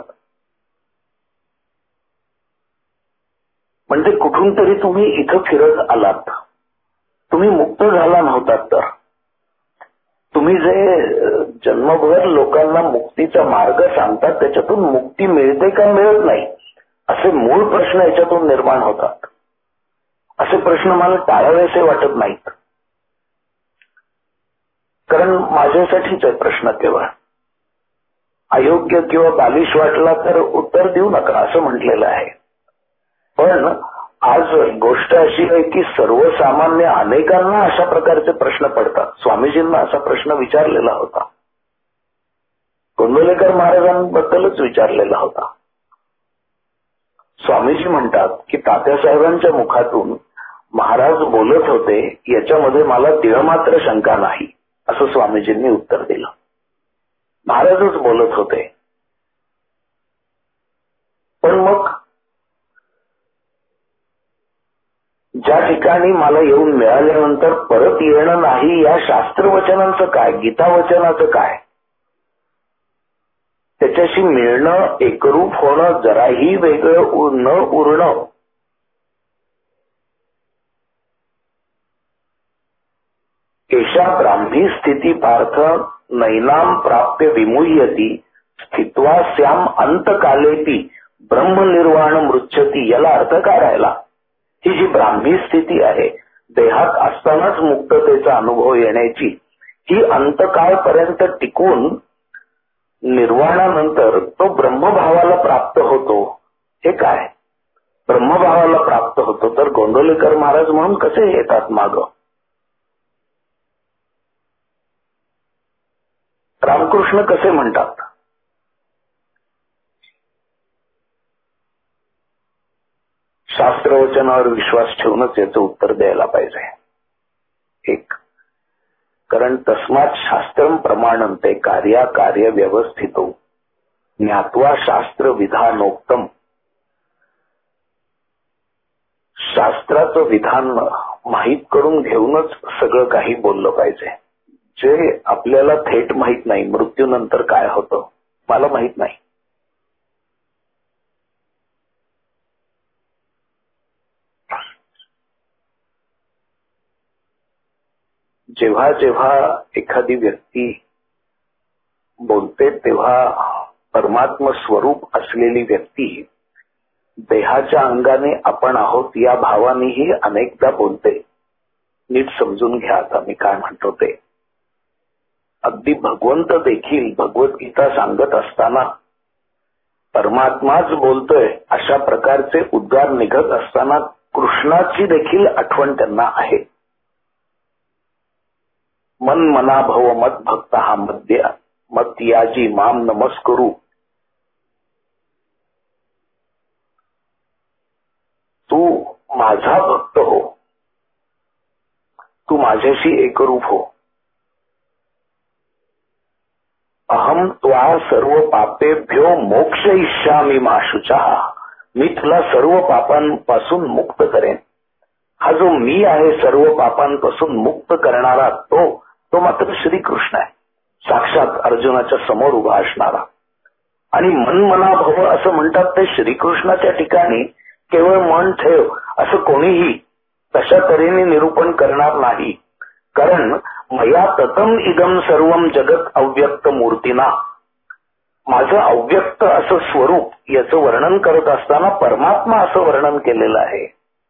[SPEAKER 4] म्हणजे कुठून तरी तुम्ही इथं फिरत आलात, तुम्ही मुक्त झाला नव्हतात. तर तुम्ही जे जन्मभर लोकांना मुक्तीचा मार्ग सांगतात, त्याच्यातून मुक्ती मिळते का मिळत नाही, असे मूळ प्रश्न याच्यातून निर्माण होतात. असे प्रश्न मला टाळावेसे वाटत नाहीत, कारण माझ्यासाठीच आहे प्रश्न. केवळ अयोग्य किंवा बालिश वाटला तर उत्तर देऊ नका असं म्हटलेलं आहे. पण आज गोष्ट अशी आहे की सर्वसामान्य अनेकांना अशा प्रकारचे प्रश्न पडतात. स्वामीजींना असा प्रश्न विचारलेला होता, गोंदवलेकर महाराजांबद्दलच विचारलेला होता. स्वामीजी म्हणतात की तात्यासाहेबांच्या मुखातून महाराज बोलत होते याच्यामध्ये मला तिळमात्र शंका नाही, असं स्वामीजींनी उत्तर दिलं. महाराजच बोलत होते. पण मग ज्या ठिकाणी मला येऊन मिळाल्यानंतर परत येणं नाही, या शास्त्रवचनांचं काय, गीतावचनाचं काय? त्याच्याशी मिळणं, एकरूप होणं, जराही वेगळं न उरणं, एषा ब्राह्मी स्थिती पार्थ नैनाम प्राप्य विमुह्यती स्थित्वा श्याम अंतकालेपी ब्रह्मनिर्वाण मृच्छती. याला अर्थ काय राहिला? ही जी ब्राह्मी स्थिती आहे, देहात असतानाच मुक्ततेचा अनुभव येण्याची, ही अंतकाळपर्यंत टिकून निर्वाणानंतर तो ब्रह्मभावाला प्राप्त होतो. हे काय? ब्रह्मभावाला प्राप्त होतो. तर गोंदवलेकर महाराज म्हणून कसे येतात माग? रामकृष्ण कसे म्हणतात? शास्त्रवचनावर विश्वास ठेवूनच याचं उत्तर द्यायला पाहिजे. एक, कारण तस्मात शास्त्रम प्रमाणंते कार्या कार्य व्यवस्थितो ज्ञात्वा शास्त्र विधानोक्तम. शास्त्राचं विधान माहीत करून घेऊनच सगळं काही बोललं पाहिजे. जे आपल्याला थेट माहीत नाही, मृत्यूनंतर काय होतं मला माहीत नाही. जेव्हा जेव्हा एखादी व्यक्ती बोलते तेव्हा परमात्म स्वरूप असलेली व्यक्ती देहाच्या अंगाने आपण आहोत या भावानेही अनेकदा बोलते. नीट समजून घ्या आता मी काय म्हणतो ते. अगदी भगवंत देखील भगवद्गीता सांगत असताना परमात्माच बोलतोय अशा प्रकारचे उद्गार निघत असताना कृष्णाची देखील आठवण त्यांना आहे. मन मना भव मत भक्त हा मध्य मत याजी माम नमस्करू. तू माझा भक्त हो, तू माझ्याशी एकरूप हो. अहम त्वा सर्व पापेभ्यो मोक्षयिष्यामि मा शुचः. मी तुला सर्व पापांपासून मुक्त करेन. हा जो मी आहे सर्व पापांपासून मुक्त करणारा तो तो मात्र श्रीकृष्ण आहे, साक्षात अर्जुनाच्या समोर उभा असणारा. आणि मन मना भव असं म्हणतात ते श्रीकृष्णाच्या ठिकाणी केवळ मन ठेव असं कोणीही तशा तऱ्हेने निरूपण करणार नाही. कारण मया ततम इदम सर्वम जगत अव्यक्त मूर्तीना. माझं अव्यक्त असं स्वरूप याचं वर्णन करत असताना परमात्मा असं वर्णन केलेलं आहे.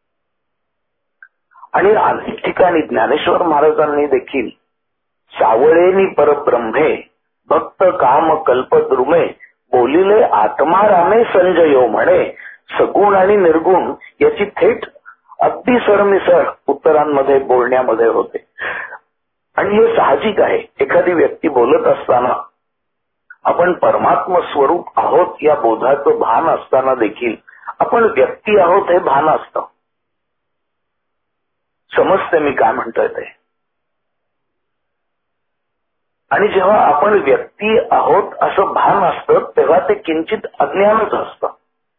[SPEAKER 4] आणि अनेक ठिकाणी ज्ञानेश्वर महाराजांनी देखील सावळेनी परब्रह्मे भक्त काम कल्पद्रुमे बोलिले आत्मा रामे संजयो म्हणे. सगुण आणि निर्गुण याची थेट अगदी सरमिसळ उत्तरांमध्ये बोलण्यामध्ये होते. आणि हे साहजिक आहे. एखादी व्यक्ती बोलत असताना आपण परमात्म स्वरूप आहोत या बोधाचं भान असताना देखील आपण व्यक्ती आहोत हे भान असतं. समजते मी काय म्हणतोय ते. आणि जेव्हा आपण व्यक्ती आहोत असं भान असतं तेव्हा ते किंचित अज्ञानच असतं.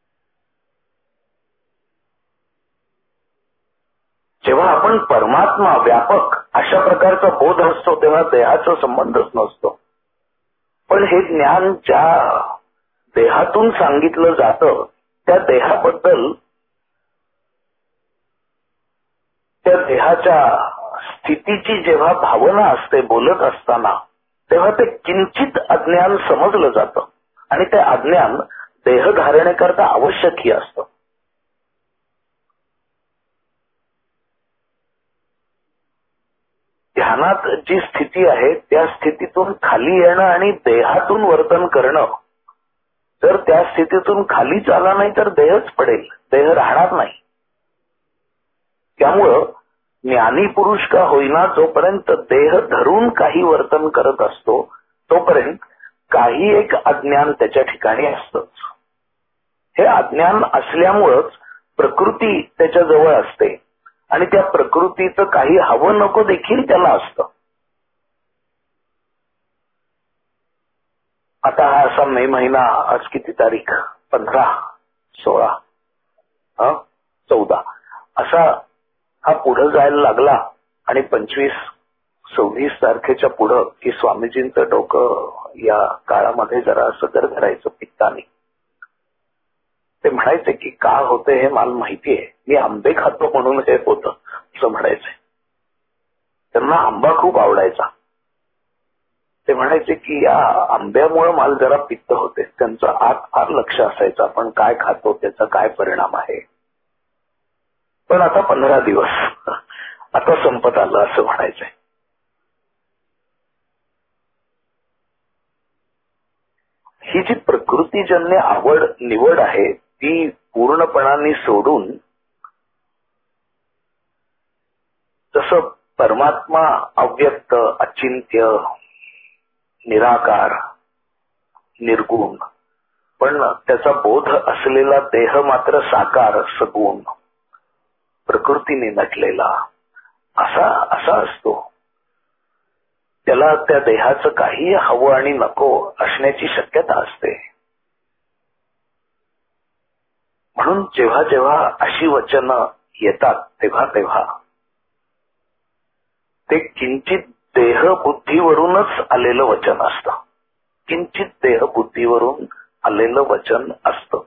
[SPEAKER 4] जेव्हा आपण परमात्मा व्यापक अशा प्रकारचा बोध असतो तेव्हा देहाचा संबंधच नसतो. पण हे ज्ञान ज्या देहातून सांगितलं जातं त्या देहाबद्दल त्या देहाच्या स्थितीची जेव्हा भावना असते बोलत असताना तेव्हा ते किंचित अज्ञान समजलं जातं. आणि ते अज्ञान देहधारणेकरता आवश्यकही असतं. ध्यानात जी स्थिती आहे त्या स्थितीतून खाली येणं आणि देहातून वर्तन करणं. जर त्या स्थितीतून खालीच आला नाही तर देहच पडेल, देह राहणार नाही. त्यामुळं ज्ञानी पुरुष का होईना जोपर्यंत देह धरून काही वर्तन करत असतो तोपर्यंत काही एक अज्ञान त्याच्या ठिकाणी असतंच. हे अज्ञान असल्यामुळंच प्रकृती त्याच्या जवळ असते आणि त्या प्रकृतीचं काही हवं नको देखील त्याला असतं. आता हा असा मे महिना, आज किती तारीख, पंधरा सोळा हा चौदा असा हा पुढे जायला लागला. आणि पंचवीस सव्वीस तारखेच्या पुढं की स्वामीजींचं डोकं या काळामध्ये जरा असं गरगरायचं पित्ताने. ते म्हणायचे की का होते हे मला माहिती आहे, मी आंबे खातो म्हणून हे होतं असं म्हणायचे. त्यांना आंबा खूप आवडायचा. ते म्हणायचे की या आंब्यामुळे मला जरा पित्त होते. त्यांचं आत फार लक्ष असायचं आपण काय खातो त्याचा काय परिणाम आहे. पण आता पंधरा दिवस आता संपत आलं असं म्हणायचंय. ही जी प्रकृतीजन्य आवड निवड आहे ती पूर्णपणाने सोडून जसं परमात्मा अव्यक्त अचिंत्य निराकार निर्गुण पण त्याचा बोध असलेला देह मात्र साकार सगुण प्रकृतीने नटलेला असा असा असतो. त्याला त्या देहाचं काही हवं आणि नको असण्याची शक्यता असते. म्हणून जेव्हा जेव्हा अशी वचनं येतात तेव्हा तेव्हा ते किंचित देहबुद्धीवरूनच आलेलं वचन असतं. किंचित देहबुद्धीवरून आलेलं वचन असतं.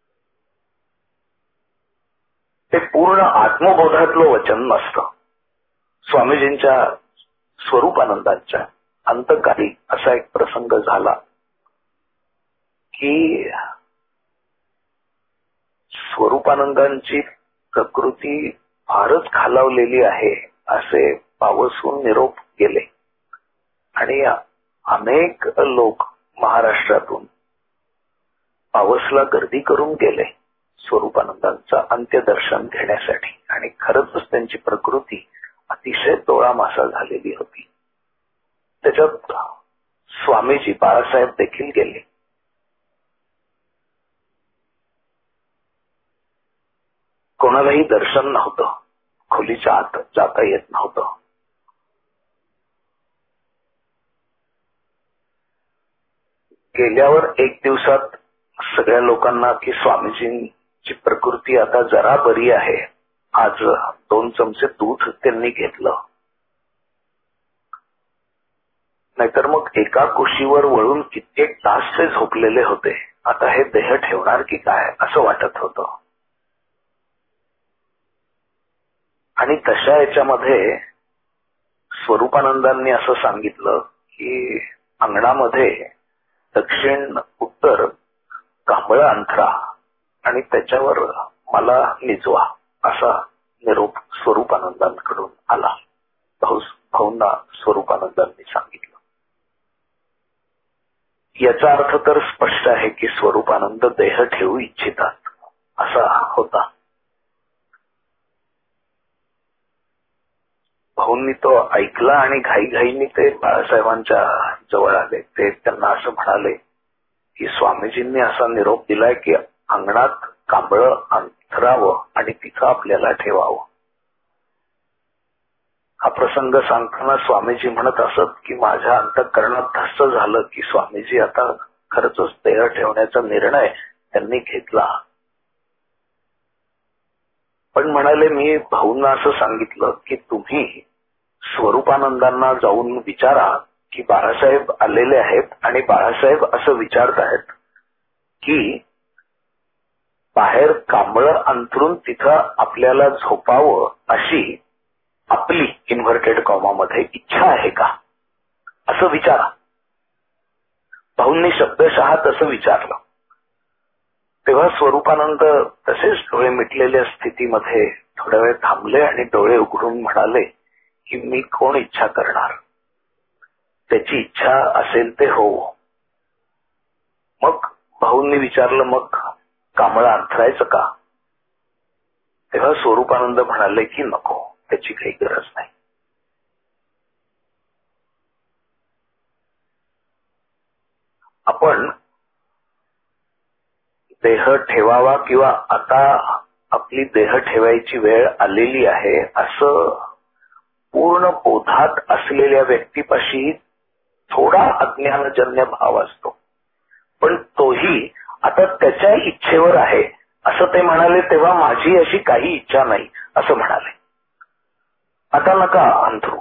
[SPEAKER 4] ते पूर्ण आत्मबोधातलं वचन नसतं. स्वामीजींच्या स्वरूपानंदांच्या अंतकाली असा एक प्रसंग झाला की स्वरूपानंदांची प्रकृती फारच खालावलेली आहे असे पावसून निरोप गेले. आणि अनेक लोक महाराष्ट्रातून पावसला गर्दी करून गेले स्वरूपानंदांचं अंत्यदर्शन घेण्यासाठी. आणि खरंच त्यांची प्रकृती अतिशय तोळामासा झालेली होती. त्याच्यात स्वामीजी बाळासाहेब देखील गेले. कोणालाही दर्शन नव्हतं. खोलीच्या आत जाता येत नव्हतं. गेल्यावर एक दिवसात सगळ्या लोकांना की स्वामीजींची प्रकृती आता जरा बरी आहे. आज दोन चमचे दूध त्यांनी घेतलं. नाहीतर मग एका कुशीवर वळून कित्येक तास ते झोपलेले होते. आता हे देह ठेवणार की काय असं वाटत होतं. आणि तशा याच्यामध्ये स्वरूपानंदांनी असं सांगितलं की अंगणामध्ये दक्षिण उत्तर कांबळा अंथरा आणि त्याच्यावर मला निजवा असा निरोप स्वरूपानंदांकडून आला. भाऊ भाऊंना स्वरूपानंदांनी सांगितलं. याचा अर्थ तर स्पष्ट आहे की स्वरूपानंद देह ठेवू इच्छितात असा होता. भाऊंनी तो ऐकला आणि घाईघाईने ते बाळासाहेबांच्या जवळ आले. ते त्यांना असं म्हणाले की स्वामीजींनी असा निरोप दिलाय की अंगणात कांबळं अंथरावं आणि तिथं आपल्याला ठेवावं. हा प्रसंग सांगताना स्वामीजी म्हणत असत की माझ्या अंतःकरणात धस्स झालं की स्वामीजी आता खरंच देह ठेवण्याचा निर्णय त्यांनी घेतला. पण म्हणाले मी भाऊंना असं सांगितलं की तुम्ही स्वरूपानंदांना जाऊन विचारा की बाळासाहेब आलेले आहेत आणि बाळासाहेब असं विचारतायत की बाहेर कांबळं अंथरून तिथं आपल्याला झोपावं अशी आपली इन्व्हर्टेड कॉमामध्ये इच्छा आहे का असं विचारा. भाऊंनी शब्दशः तसं विचारलं. तेव्हा स्वरूपानंद तसेच डोळे मिटलेल्या स्थितीमध्ये थोड्या वेळ थांबले आणि डोळे उघडून म्हणाले की मी कोण इच्छा करणार, त्याची इच्छा असेल ते हो. मग भाऊंनी विचारलं मग कांबळं अंथरायचं का? तेव्हा स्वरूपानंद म्हणाले की नको, त्याची काही गरज नाही. आपण देह ठेवावा किंवा आता आपली देह ठेवायची वेळ आलेली आहे असं पूर्ण बोधात असलेल्या व्यक्तीपाशी थोडा अज्ञानजन्य भाव असतो. पण तोही आता त्याच्या इच्छेवर आहे असं ते म्हणाले. तेव्हा माझी अशी काही इच्छा नाही असं म्हणाले. आता नका अंथरू,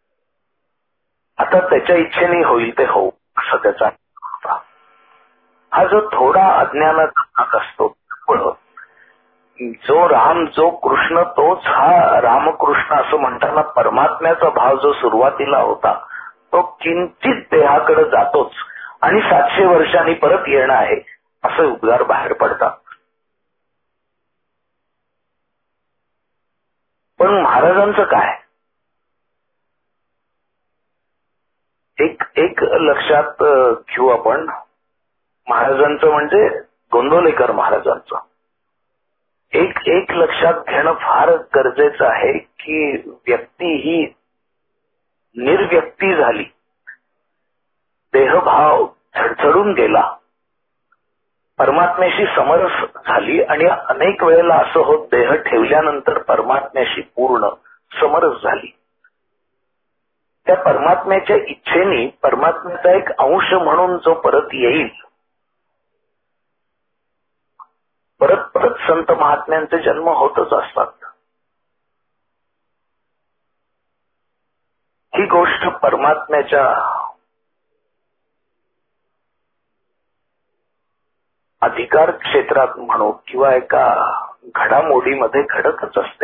[SPEAKER 4] आता त्याच्या इच्छेने होईल ते हो असं त्याचा होता. हा जो थोडा अज्ञानात असतो, पण जो राम जो कृष्ण तोच हा रामकृष्ण असं म्हणताना परमात्म्याचा भाव जो सुरुवातीला होता तो किंचित देहाकडे जातोच आणि सातशे वर्षांनी परत येणं आहे असे उद्गार बाहेर पडतात. पण महाराजांचं काय, एक एक लक्षात घेऊ आपण. महाराजांचं म्हणजे गोंदवलेकर महाराजांचं एक एक लक्षात घेणं फार गरजेचं आहे की व्यक्ती ही निर्व्यक्ती झाली, देहभाव झडझडून गेला, परमात्म्याशी समरस झाली आणि अनेक वेळेला असं होत देह ठेवल्यानंतर परमात्म्याशी पूर्ण समरस झाली. त्या परमात्म्याच्या इच्छेने परमात्म्याचा एक अंश म्हणून जो परत येईल, परत परत संत महात्म्यांचे जन्म होतच असतात. ही गोष्ट परमात्म्याच्या अधिकार क्षेत्रात म्हणू किंवा एका घडामोडीमध्ये घडतच असते.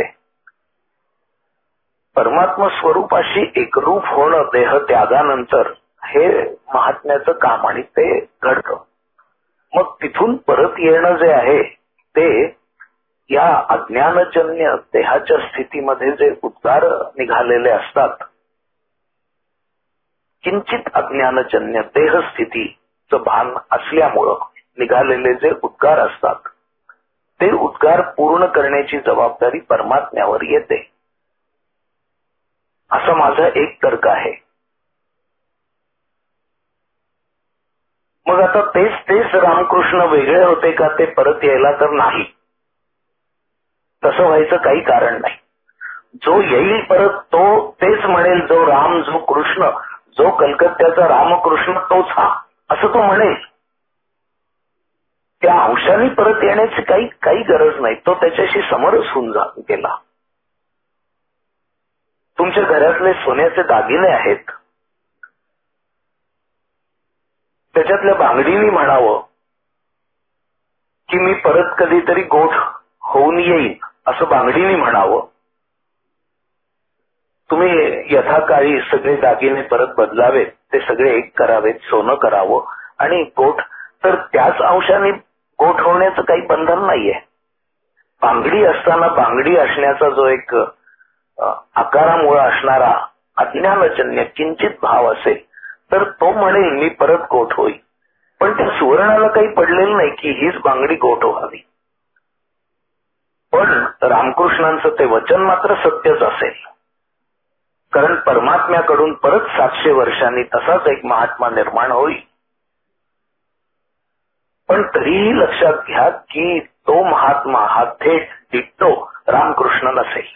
[SPEAKER 4] परमात्मा स्वरूपाशी एकरूप होणं देह त्यागानंतर हे महात्म्याचं काम आणि ते घडतं. मग तिथून परत येणं जे आहे ते या अज्ञानजन्य देहाच्या स्थितीमध्ये जे उद्गार निघालेले असतात, किंचित अज्ञानजन्य देहस्थितीचं भान असल्यामुळं निघालेले जे उद्गार असतात ते उद्गार पूर्ण करण्याची जबाबदारी परमात्म्यावर येते असा माझा एक तर्क आहे. मग आता तेच तेच रामकृष्ण वेगळे होते का ते परत यायला? तर नाही, तसं व्हायचं काही कारण नाही. जो येईल परत तो तेच म्हणेल, जो राम जो कृष्ण जो कलकत्त्याचा रामकृष्ण तोच हा असं तो म्हणेल. त्या अंशाने परत येण्याची काही काही गरज नाही. तो त्याच्याशी समरस होऊन गेला. तुमच्या घरातले सोन्याचे दागिने आहेत, त्याच्यातल्या बांगडीनी म्हणावं की मी परत कधीतरी गोठ होऊन येईन असं बांगडीनी म्हणावं, तुम्ही यथाकाळी सगळे दागिने परत बदलावेत, ते सगळे एक करावेत, सोनं करावं आणि गोठ, तर त्याच अंशाने गोठ होण्याचं काही बंधन नाहीये. बांगडी असताना बांगडी असण्याचा जो एक आकारामुळे असणारा अज्ञानजन्य किंचित भाव असेल तर तो म्हणेल मी परत गोठ होईल, पण त्या सुवर्णाला काही पडलेलं नाही की हीच बांगडी गोठ व्हावी. पण रामकृष्णांचं ते वचन मात्र सत्यच असेल, कारण परमात्म्याकडून परत सातशे वर्षांनी तसाच एक महात्मा निर्माण होईल. पण तरीही लक्षात घ्या की तो महात्मा हा थेट डिट्टो रामकृष्ण नसेल.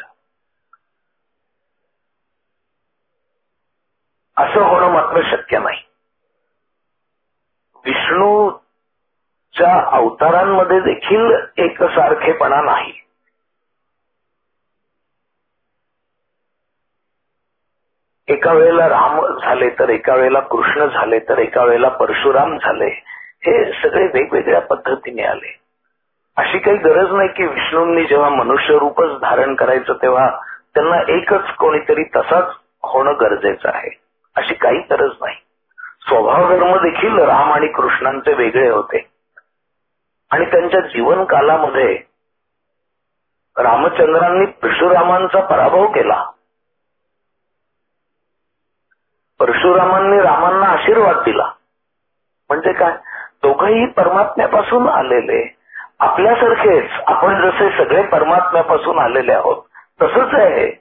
[SPEAKER 4] असं होणं मात्र शक्य नाही. विष्णूच्या अवतारांमध्ये देखील एकसारखेपणा नाही. एका वेळेला राम झाले तर एका वेळेला कृष्ण झाले तर एका वेळेला परशुराम झाले, हे सगळे वेगवेगळ्या पद्धतीने आले. अशी काही गरज नाही की विष्णूंनी जेव्हा मनुष्य रूपच धारण करायचं तेव्हा त्यांना एकच कोणीतरी तसाच होणं गरजेचं आहे, अशी काही गरज नाही. स्वभावधर्म देखील राम आणि कृष्णांचे वेगळे होते आणि त्यांच्या जीवन कालामध्ये रामचंद्रांनी परशुरामांचा पराभव केला. परशुरामांनी रामांना आशीर्वाद दिला. म्हणजे काय, दोघंही परमात्म्यापासून आलेले, आपल्यासारखेच, आपण जसे सगळे परमात्म्यापासून आलेले आहोत तसंच आहे.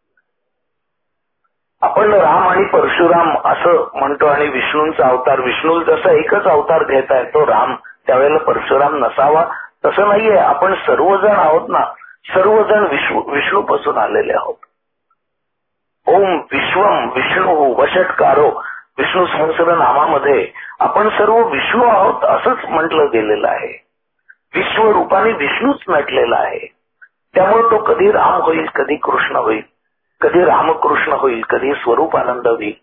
[SPEAKER 4] आपण राम आणि परशुराम असं म्हणतो आणि विष्णूंचा अवतार, विष्णू जसा एकच अवतार घेताय तो राम, त्यावेळेला परशुराम नसावा तसं नाहीये. आपण सर्वजण आहोत ना, सर्वजण विष्णू विष्णूपासून आलेले आहोत. ओम विश्वम विष्णू वषटकारो, विष्णू सहस्र नामामध्ये आपण सर्व विष्णू आहोत असंच म्हटलं गेलेलं आहे. विश्वरूपाने विष्णूच नटलेला आहे. त्यामुळे तो कधी राम होईल, कधी कृष्ण होईल, कधी रामकृष्ण होईल, कधी स्वरूपानंद होईल.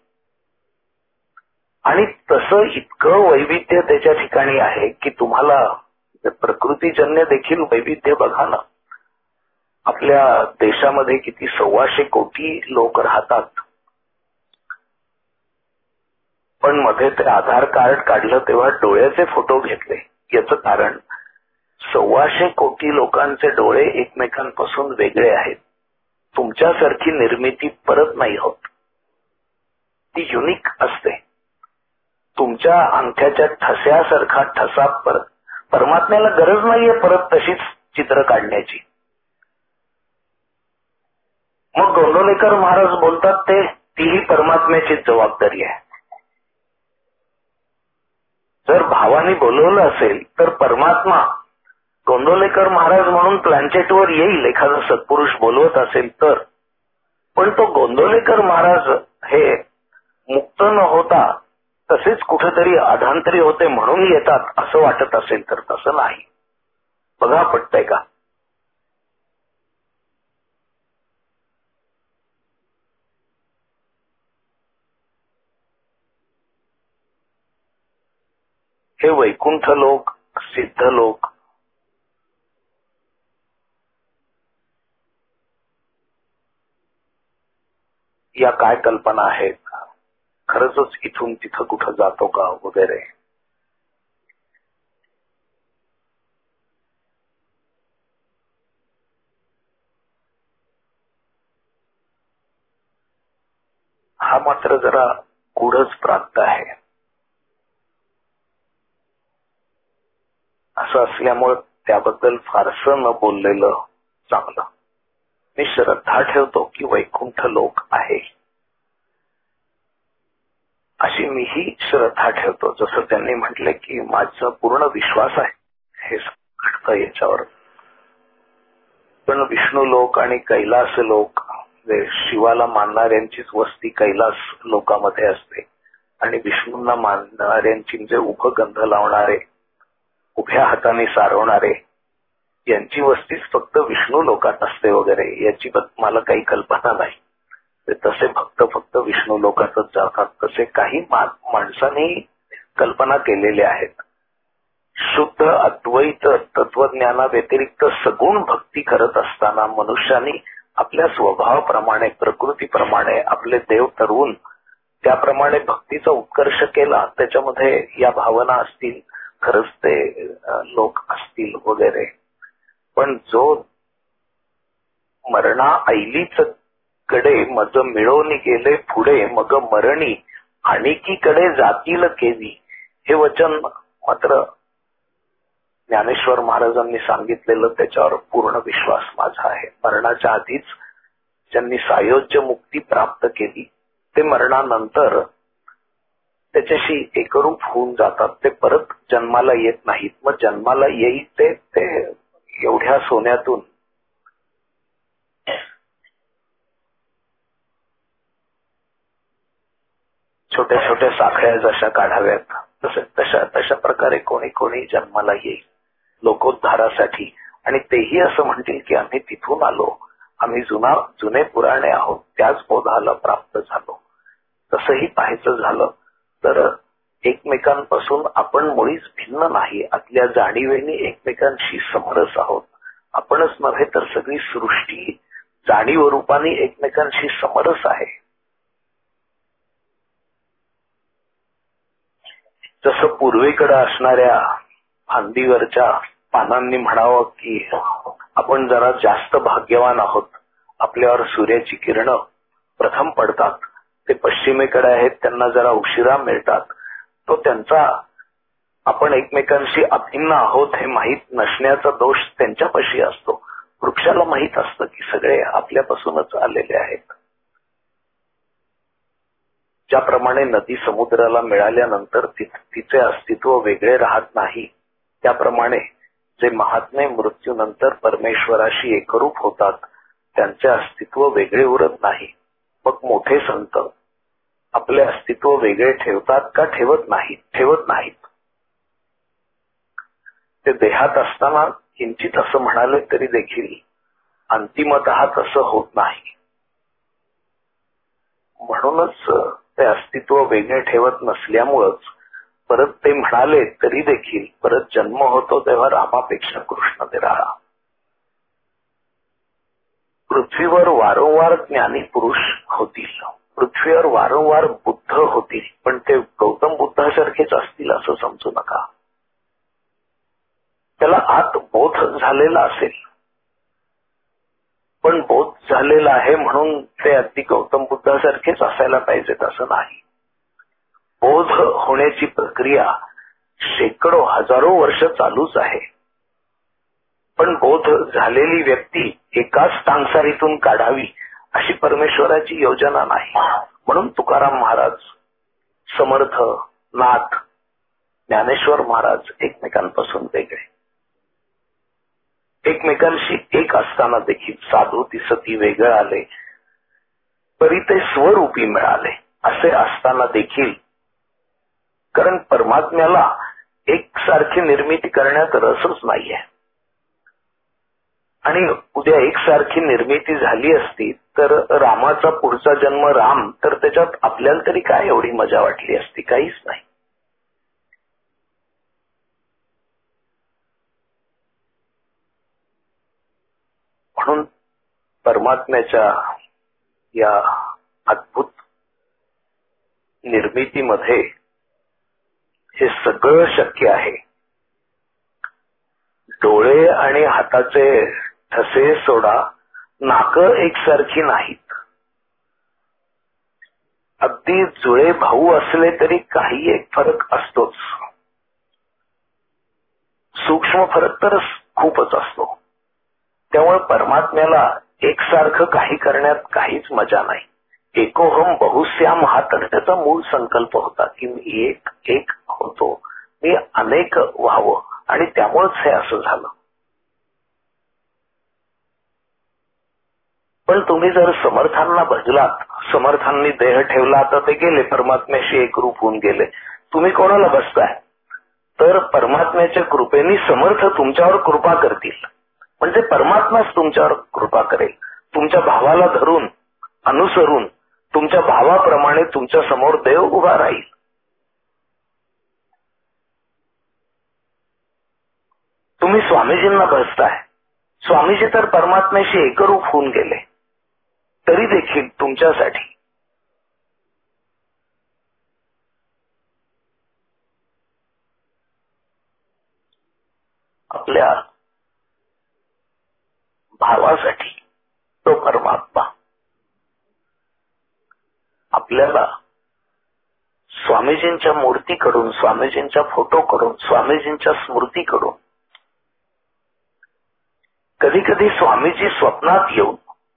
[SPEAKER 4] आणि तसं इतकं वैविध्य त्याच्या ठिकाणी आहे की तुम्हाला प्रकृतीजन्य देखील वैविध्य बघा ना. आपल्या देशामध्ये किती सव्वाशे कोटी लोक राहतात, पण मध्ये ते आधार कार्ड काढलं तेव्हा डोळ्याचे फोटो घेतले. याचं कारण सव्वाशे कोटी लोकांचे डोळे एकमेकांपासून वेगळे आहेत. तुमच्यासारखी निर्मिती परत नाही होत, ती युनिक असते. तुमच्या अंगठ्याच्या ठस्यासारखा ठसा परत, परमात्म्याला गरज नाहीये परत तशीच चित्र काढण्याची. मग गोंदवलेकर महाराज बोलतात ते तीही परमात्म्याचीच जबाबदारी आहे. जर भावानी बोलवलं असेल तर परमात्मा गोंदवलेकर महाराज म्हणून प्लॅन्चेटवर येईल, एखादा सत्पुरुष बोलवत असेल तर. पण तो गोंदवलेकर महाराज हे मुक्त न होता तसेच कुठेतरी अधांतरी होते म्हणून येतात असं वाटत असेल तर तसं नाही. बघा पटतंय का? हे वैकुंठ लोक, सिद्ध लोक, या काय कल्पना आहेत? खरंच इथून तिथं कुठं जातो का वगैरे. हा मात्र जरा गूढच प्रांत आहे. असं असल्यामुळे त्याबद्दल फारसं न बोललेलं चांगलं. मी श्रद्धा ठेवतो की वैकुंठ लोक आहे, अशी मीही श्रद्धा ठेवतो. जसं त्यांनी म्हटले की माझा पूर्ण विश्वास आहे हे घडतं याच्यावर. पण विष्णू लोक आणि कैलास लोक, शिवाला मानणाऱ्यांचीच वस्ती कैलास लोकांमध्ये असते आणि विष्णूंना मानणाऱ्यांची जे उपगंध लावणारे, उभ्या हाताने सारवणारे, यांची वस्तीच फक्त विष्णू लोकात असते वगैरे, याची मला काही कल्पना नाही. तसे भक्त फक्त विष्णू लोकातच जातात तसे काही माणसांनी कल्पना केलेल्या आहेत. शुद्ध अद्वैत तत्वज्ञाना व्यतिरिक्त सगुण भक्ती करत असताना मनुष्याने आपल्या स्वभावाप्रमाणे प्रकृतीप्रमाणे आपले देव ठरवून त्याप्रमाणे भक्तीचा उत्कर्ष केला, त्याच्यामध्ये या भावना असतील, खरंच ते लोक असतील वगैरे. पण जो मरणा ऐलीच कडे मज मिळवून गेले पुढे मग मरणी आणिकीकडे जातील केवी, हे वचन मात्र ज्ञानेश्वर महाराजांनी सांगितलेलं त्याच्यावर पूर्ण विश्वास माझा आहे. मरणाच्या आधीच ज्यांनी सायोज्य मुक्ती प्राप्त केली ते मरणानंतर त्याच्याशी एकरूप होऊन जातात, ते परत जन्माला येत नाहीत. मग जन्माला येईल ते ते एवढ्या सोन्यातून छोट्या छोट्या साखळ्या जशा काढाव्यात तसे तशा तशा प्रकारे कोणी कोणी जन्माला येईल लोकोद्धारासाठी. आणि तेही असं म्हणतील की आम्ही तिथून आलो, आम्ही जुना जुने पुराणे आहोत, त्याच बोधाला प्राप्त झालो. तसंही पाहायचं झालं तर एकमेकांपासून आपण मुळीच भिन्न नाही. आतल्या जाणीवेने एकमेकांशी समरस आहोत. आपणच नव्हे तर सगळी सृष्टी जाणीव रूपाने एकमेकांशी समरस आहे. जसं पूर्वेकडे असणाऱ्या फांदीवरच्या पानांनी म्हणावं की आपण जरा जास्त भाग्यवान आहोत, आपल्यावर सूर्याची किरण प्रथम पडतात, ते पश्चिमेकडे आहेत त्यांना जरा उशिरा मिळतात. तो त्यांचा आपण एकमेकांशी अभिन्न आहोत हे माहीत नसण्याचा दोष त्यांच्यापाशी असतो. वृक्षाला माहीत असतं की सगळे आपल्यापासूनच आलेले आहेत. ज्याप्रमाणे नदी समुद्राला मिळाल्यानंतर तिचे अस्तित्व वेगळे राहत नाही, त्याप्रमाणे जे महात्मे मृत्यूनंतर परमेश्वराशी एकरूप होतात त्यांचे अस्तित्व वेगळे उरत नाही. मग मोठे संत आपले अस्तित्व वेगळे ठेवतात का? ठेवत नाहीत ठेवत नाहीत ते देहात असताना किंचित असं म्हणाले तरी देखील अंतिमतः तसं होत नाही. म्हणूनच ते अस्तित्व वेगळे ठेवत नसल्यामुळंच परत ते म्हणाले तरी देखील परत जन्म होतो तेव्हा रामापेक्षा कृष्ण निराळा. पृथ्वीवर वारंवार ज्ञानी पुरुष होतील, पृथ्वीवर वारंवार बुद्ध होतील, पण ते गौतम बुद्धासारखेच असतील असं समजू नका. त्याला आत बोध झालेला असेल, पण बोध झालेला आहे म्हणून ते अगदी गौतम बुद्धासारखेच असायला पाहिजेत असं नाही. बोध होण्याची प्रक्रिया शेकडो हजारो वर्ष चालूच आहे. पण बोध झालेली व्यक्ती एकाच टांगसारीतून काढावी अशी परमेश्वराची योजना नाही. म्हणून तुकाराम महाराज, समर्थ, नाथ, ज्ञानेश्वर महाराज एकमेकांपासून वेगळे, एकमेकांशी एक असताना देखील साधू दिसती वेगळे आले तरी ते स्वरूपी मिळाले असे असताना देखील. कारण परमात्म्याला एकसारखी निर्मिती करण्यात रसच नाहीये. आणि उद्या एकसारखी निर्मिती झाली असती तर रामाचा पुढचा जन्म राम, तर त्याच्यात आपल्याला तरी काय एवढी मजा वाटली असती? काहीच नाही. म्हणून परमात्म्याच्या या अद्भुत निर्मितीमध्ये हे सगळं शक्य आहे. डोळे आणि हाताचे ठसे सोडा, नाक एकसारखी नाहीत. अगदी जुळे भाऊ असले तरी काही एक फरक असतोच. सूक्ष्म फरक तर खूपच असतो. त्यामुळे परमात्म्याला एकसारखं काही करण्यात काहीच मजा नाही. एकोहम बहुश्याम हा तर त्याचा मूळ संकल्प होता की मी एक एक होतो, मी अनेक व्हावं, आणि त्यामुळेच हे असं झालं. पण तुम्ही जर समर्थांना भजलात, समर्थांनी देह ठेवला तर ते गेले, परमात्म्याशी एकरूप होऊन गेले. तुम्ही कोणाला बसताय? तर परमात्म्याच्या कृपेने समर्थ तुमच्यावर कृपा करतील. म्हणजे परमात्माच तुमच्यावर कृपा करेल. तुमच्या भावाला धरून, अनुसरून, तुमच्या भावाप्रमाणे तुमच्या समोर देव उभा राहील. तुम्ही स्वामीजींना भजताय, स्वामीजी तर परमात्म्याशी एकरूप होऊन गेले. तरी देखील तुमच्यासाठी आपल्या भावासाठी तो परमात्मा आपल्याला स्वामीजींच्या मूर्तीकडून, स्वामीजींच्या फोटोकडून, स्वामीजींच्या स्मृतीकडून, कधी कधी स्वामीजी स्वप्नात येऊन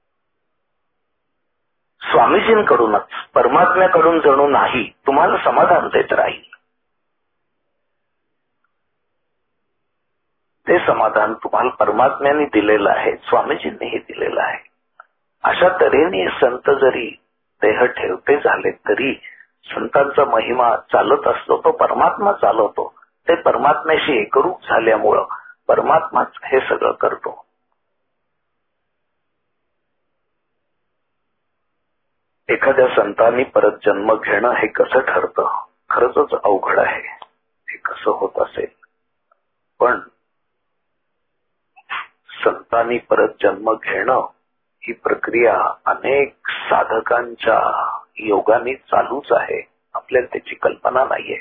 [SPEAKER 4] स्वामीजींकडूनच परमात्म्याकडून जणू नाही तुम्हाला समाधान देत राहील. ते समाधान तुम्हाला परमात्म्याने दिलेलं आहे, स्वामीजींनीही दिलेलं आहे. अशा तऱ्हेने संत जरी देह ठेवते झाले तरी संतांचा महिमा चालत असतो, तो परमात्मा चालवतो. ते परमात्म्याशी एकरूप झाल्यामुळं परमात्माच हे सगळं करतो. एखाद्या संतांनी परत जन्म घेणं हे कसं ठरतं? खरंच अवघड आहे. हे कसं होत असेल? पण संतांनी परत जन्म घेणं ही प्रक्रिया अनेक साधकांच्या योगाने चालूच आहे. आपल्याला त्याची कल्पना नाहीये.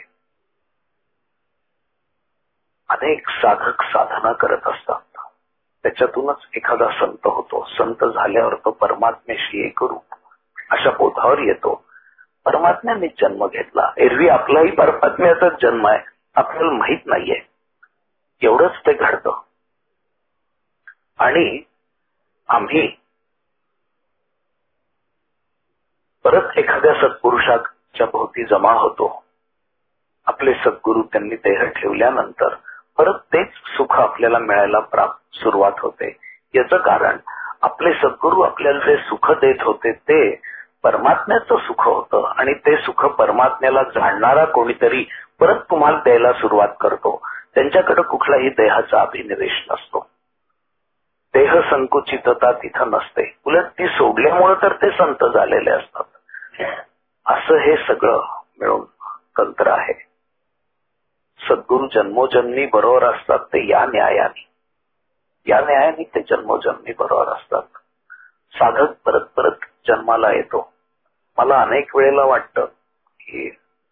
[SPEAKER 4] अनेक साधक साधना करत असतात, त्याच्यातूनच एखादा संत होतो. संत झाल्यावर तो परमात्म्याशी एकरूप अशा बोधावर येतो. परमात्म्याने जन्म घेतला. एरवी आपलाही परमात्म्याचाच जन्म आहे, आपल्याला माहित नाहीये. एवढंच ते घडतं. आणि आम्ही परत एखाद्या सत्पुरुषाच्या भोवती जमा होतो. आपले सद्गुरू त्यांनी देह ठेवल्यानंतर परत तेच सुख आपल्याला मिळायला प्राप्त सुरुवात होते. याचं कारण आपले सद्गुरू आपल्याला जे सुख देत होते ते परमात्म्याचं सुख होतं आणि ते सुख परमात्म्याला जाणणारा कोणीतरी परत तुम्हाला द्यायला सुरुवात करतो. त्यांच्याकडे कुठलाही देहाचा अभिनिवेश नसतो. देह संकुचितता तिथं नसते. उलट ती सोडल्यामुळे तर ते संत झालेले असतात. असं हे सगळं मिळून तंत्र आहे. सद्गुरू जन्मोजन्मी बरोबर असतात ते या न्यायाने या न्यायाने ते जन्मोजन्मी बरोबर असतात. साधक परत परत जन्माला येतो. मला अनेक वेळेला वाटतं की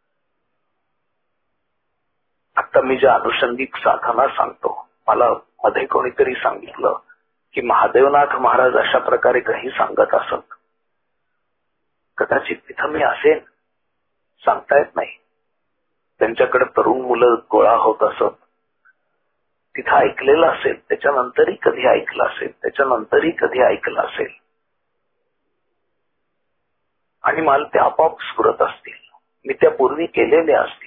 [SPEAKER 4] आता मी ज्या अनुषंगिक साधना सांगतो, मला मध्ये कोणीतरी सांगितलं की महादेवनाथ महाराज अशा प्रकारे काही सांगत असत. कदाचित तिथं मी असेन, सांगता येत नाही. त्यांच्याकडे तरुण मुलं गोळा होत असत, तिथं ऐकलेलं असेल. त्याच्यानंतरही कधी ऐकलं असेल, त्याच्यानंतरही कधी ऐकलं असेल आणि मला ते आपोआप स्फुरत असतील. मी त्यापूर्वी केलेले असतील.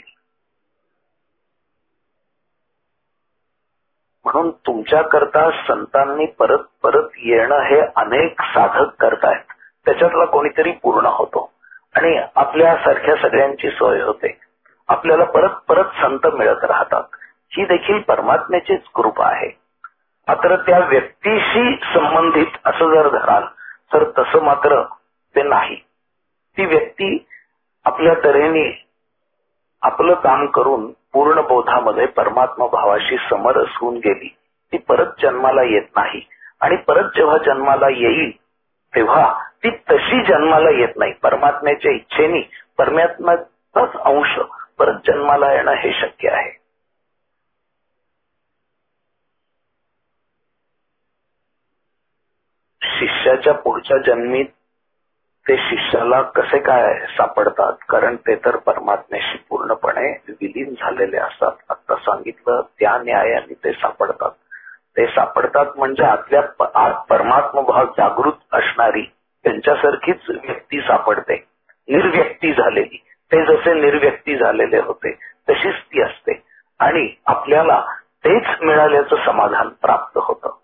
[SPEAKER 4] म्हणून तुमच्याकरता संतांनी परत परत येणं हे अनेक साधक करतायत. त्याच्यातला कोणीतरी पूर्ण होतो आणि आपल्या सारख्या सगळ्यांची सोय होते. आपल्याला परत परत संत मिळत राहतात. ही देखील परमात्म्याचीच कृपा आहे. मात्र त्या व्यक्तीशी संबंधित असं जर धराल तर तसं मात्र ते नाही. ती व्यक्ती आपल्या तऱ्हेने आपलं काम करून पूर्ण बोधामध्ये परमात्मा भावाशी समरस होऊन गेली. ती परत जन्माला येत नाही आणि परत जेव्हा जन्माला येईल तेव्हा ती तशी जन्माला येत नाही. परमात्म्याच्या इच्छेने परमात्म्याचाच अंश परत जन्माला येणं हे शक्य आहे. शिष्याच्या पुढच्या जन्मीत ते शिष्याला कसे काय सापडतात? कारण ते तर परमात्म्याशी पूर्णपणे विलीन झालेले असतात. आता सांगितलं त्या न्यायाने ते सापडतात. ते सापडतात म्हणजे आतल्या परमात्मा भाव जागृत असणारी त्यांच्यासारखीच व्यक्ती सापडते. निर्व्यक्ती झालेली. ते जसे निर्व्यक्ती झालेले होते तशीच ती असते आणि आपल्याला तेच मिळाल्याचं समाधान प्राप्त होतं.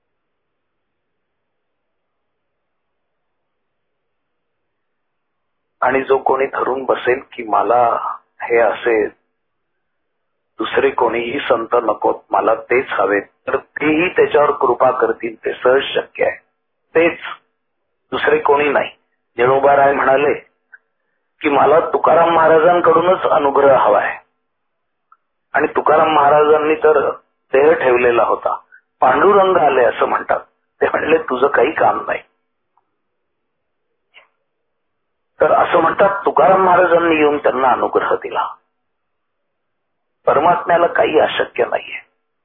[SPEAKER 4] आणि जो कोणी धरून बसेल की मला हे असे दुसरे कोणीही संत नकोत, मला तेच हवेत, तर तेही त्याच्यावर कृपा करतील. ते सहज शक्य आहे. तेच, दुसरे कोणी नाही. निळोबाराय म्हणाले की मला तुकाराम महाराजांकडूनच अनुग्रह हवाय आणि तुकाराम महाराजांनी तर देह ठेवलेला होता. पांडुरंग आले असं म्हणतात. ते म्हणले तुझं काही काम नाही. तर असं म्हणतात तुकाराम महाराजांनी येऊन त्यांना अनुग्रह दिला. परमात्म्याला काही अशक्य नाहीये,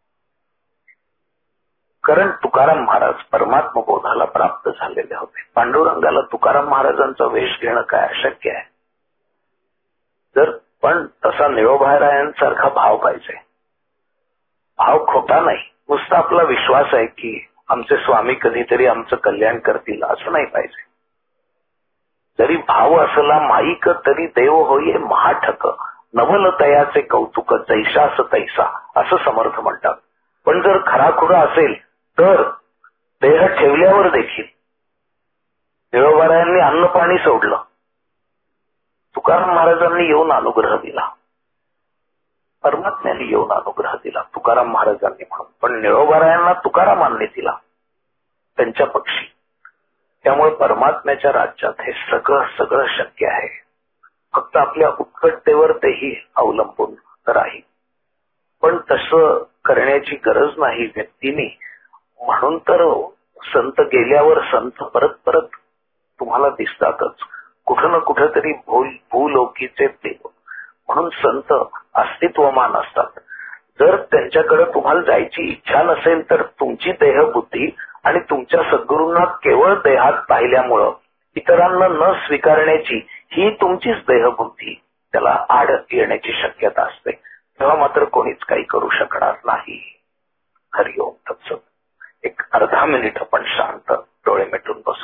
[SPEAKER 4] कारण तुकाराम महाराज परमात्मा बोधाला प्राप्त झालेले होते. पांडुरंगाला तुकाराम महाराजांचा वेश घेणं काय अशक्य आहे? जर पण तसा निळोबारायांसारखा भाव पाहिजे. भाव खोटा नाही, नुसता आपला विश्वास आहे की आमचे स्वामी कधीतरी आमचं कल्याण करतील असं नाही पाहिजे. जरी भाव असला माईक तरी देव होईये महाठक, नवल तयाचे कौतुक जैशास तैसा असं समर्थ म्हणतात. पण जर खराखुरा असेल तर देह ठेवल्यावर देखील निळोबारायांनी अन्न पाणी सोडलं. तुकाराम महाराजांनी येऊन अनुग्रह दिला, परमात्म्याने येऊन अनुग्रह दिला तुकाराम महाराजांनी म्हणून. पण निळोबारायांना तुकारामांनी दिला त्यांच्या पक्षी. त्यामुळे परमात्म्याच्या राज्यात हे सगळं सगळं शक्य आहे. फक्त आपल्या उत्कटतेवर तेही अवलंबून राहील. पण तसं करण्याची गरज नाही व्यक्तीने. म्हणून तर संत गेल्यावर संत परत परत तुम्हाला दिसतातच, कुठं ना कुठं तरी भू भूलोकीचे देव म्हणून संत अस्तित्वमान असतात. जर त्यांच्याकडे तुम्हाला जायची इच्छा नसेल तर तुमची देहबुद्धी आणि तुमच्या सद्गुरूंना केवळ देहात पाहिल्यामुळं इतरांना न स्वीकारण्याची ही तुमचीच देहबुद्धी त्याला आड येण्याची शक्यता असते. तेव्हा मात्र कोणीच काही करू शकणार नाही. हरिओम तत्सत. एक अर्धा मिनिट आपण शांत डोळे मिटून बसू.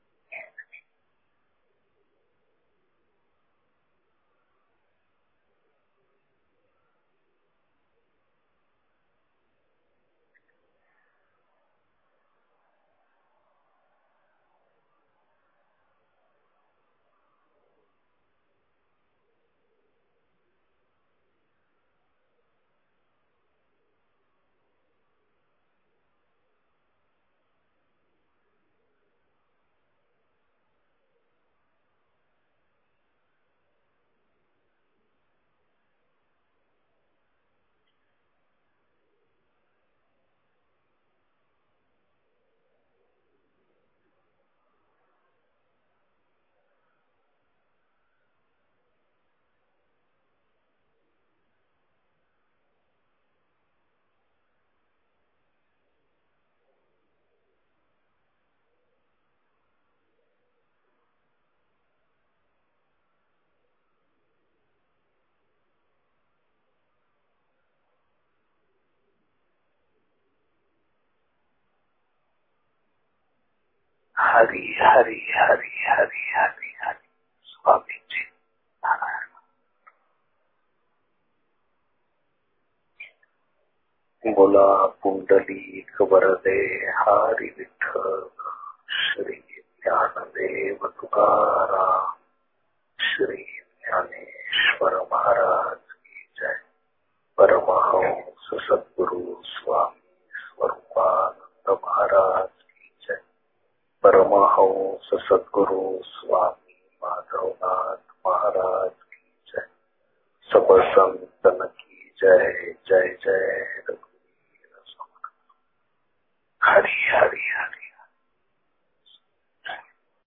[SPEAKER 4] हरी हरी हरी हरी हरी हरी. स्वामीजी नारायण. बोला पुंडलिक वरदे हरी विठ्ठल. श्री ज्ञानदेव तुकाराम. श्री ज्ञानेश्वर महाराज की जय. परमहंस सद्गुरु स्वामी स्वरूपानंद महाराज की जय. परमहंस सद्गुरु स्वामी माधवनाथ महाराज की जय. सब संतन की जय. जय जय रघुवीर समर्थ. हरि हरि हरि.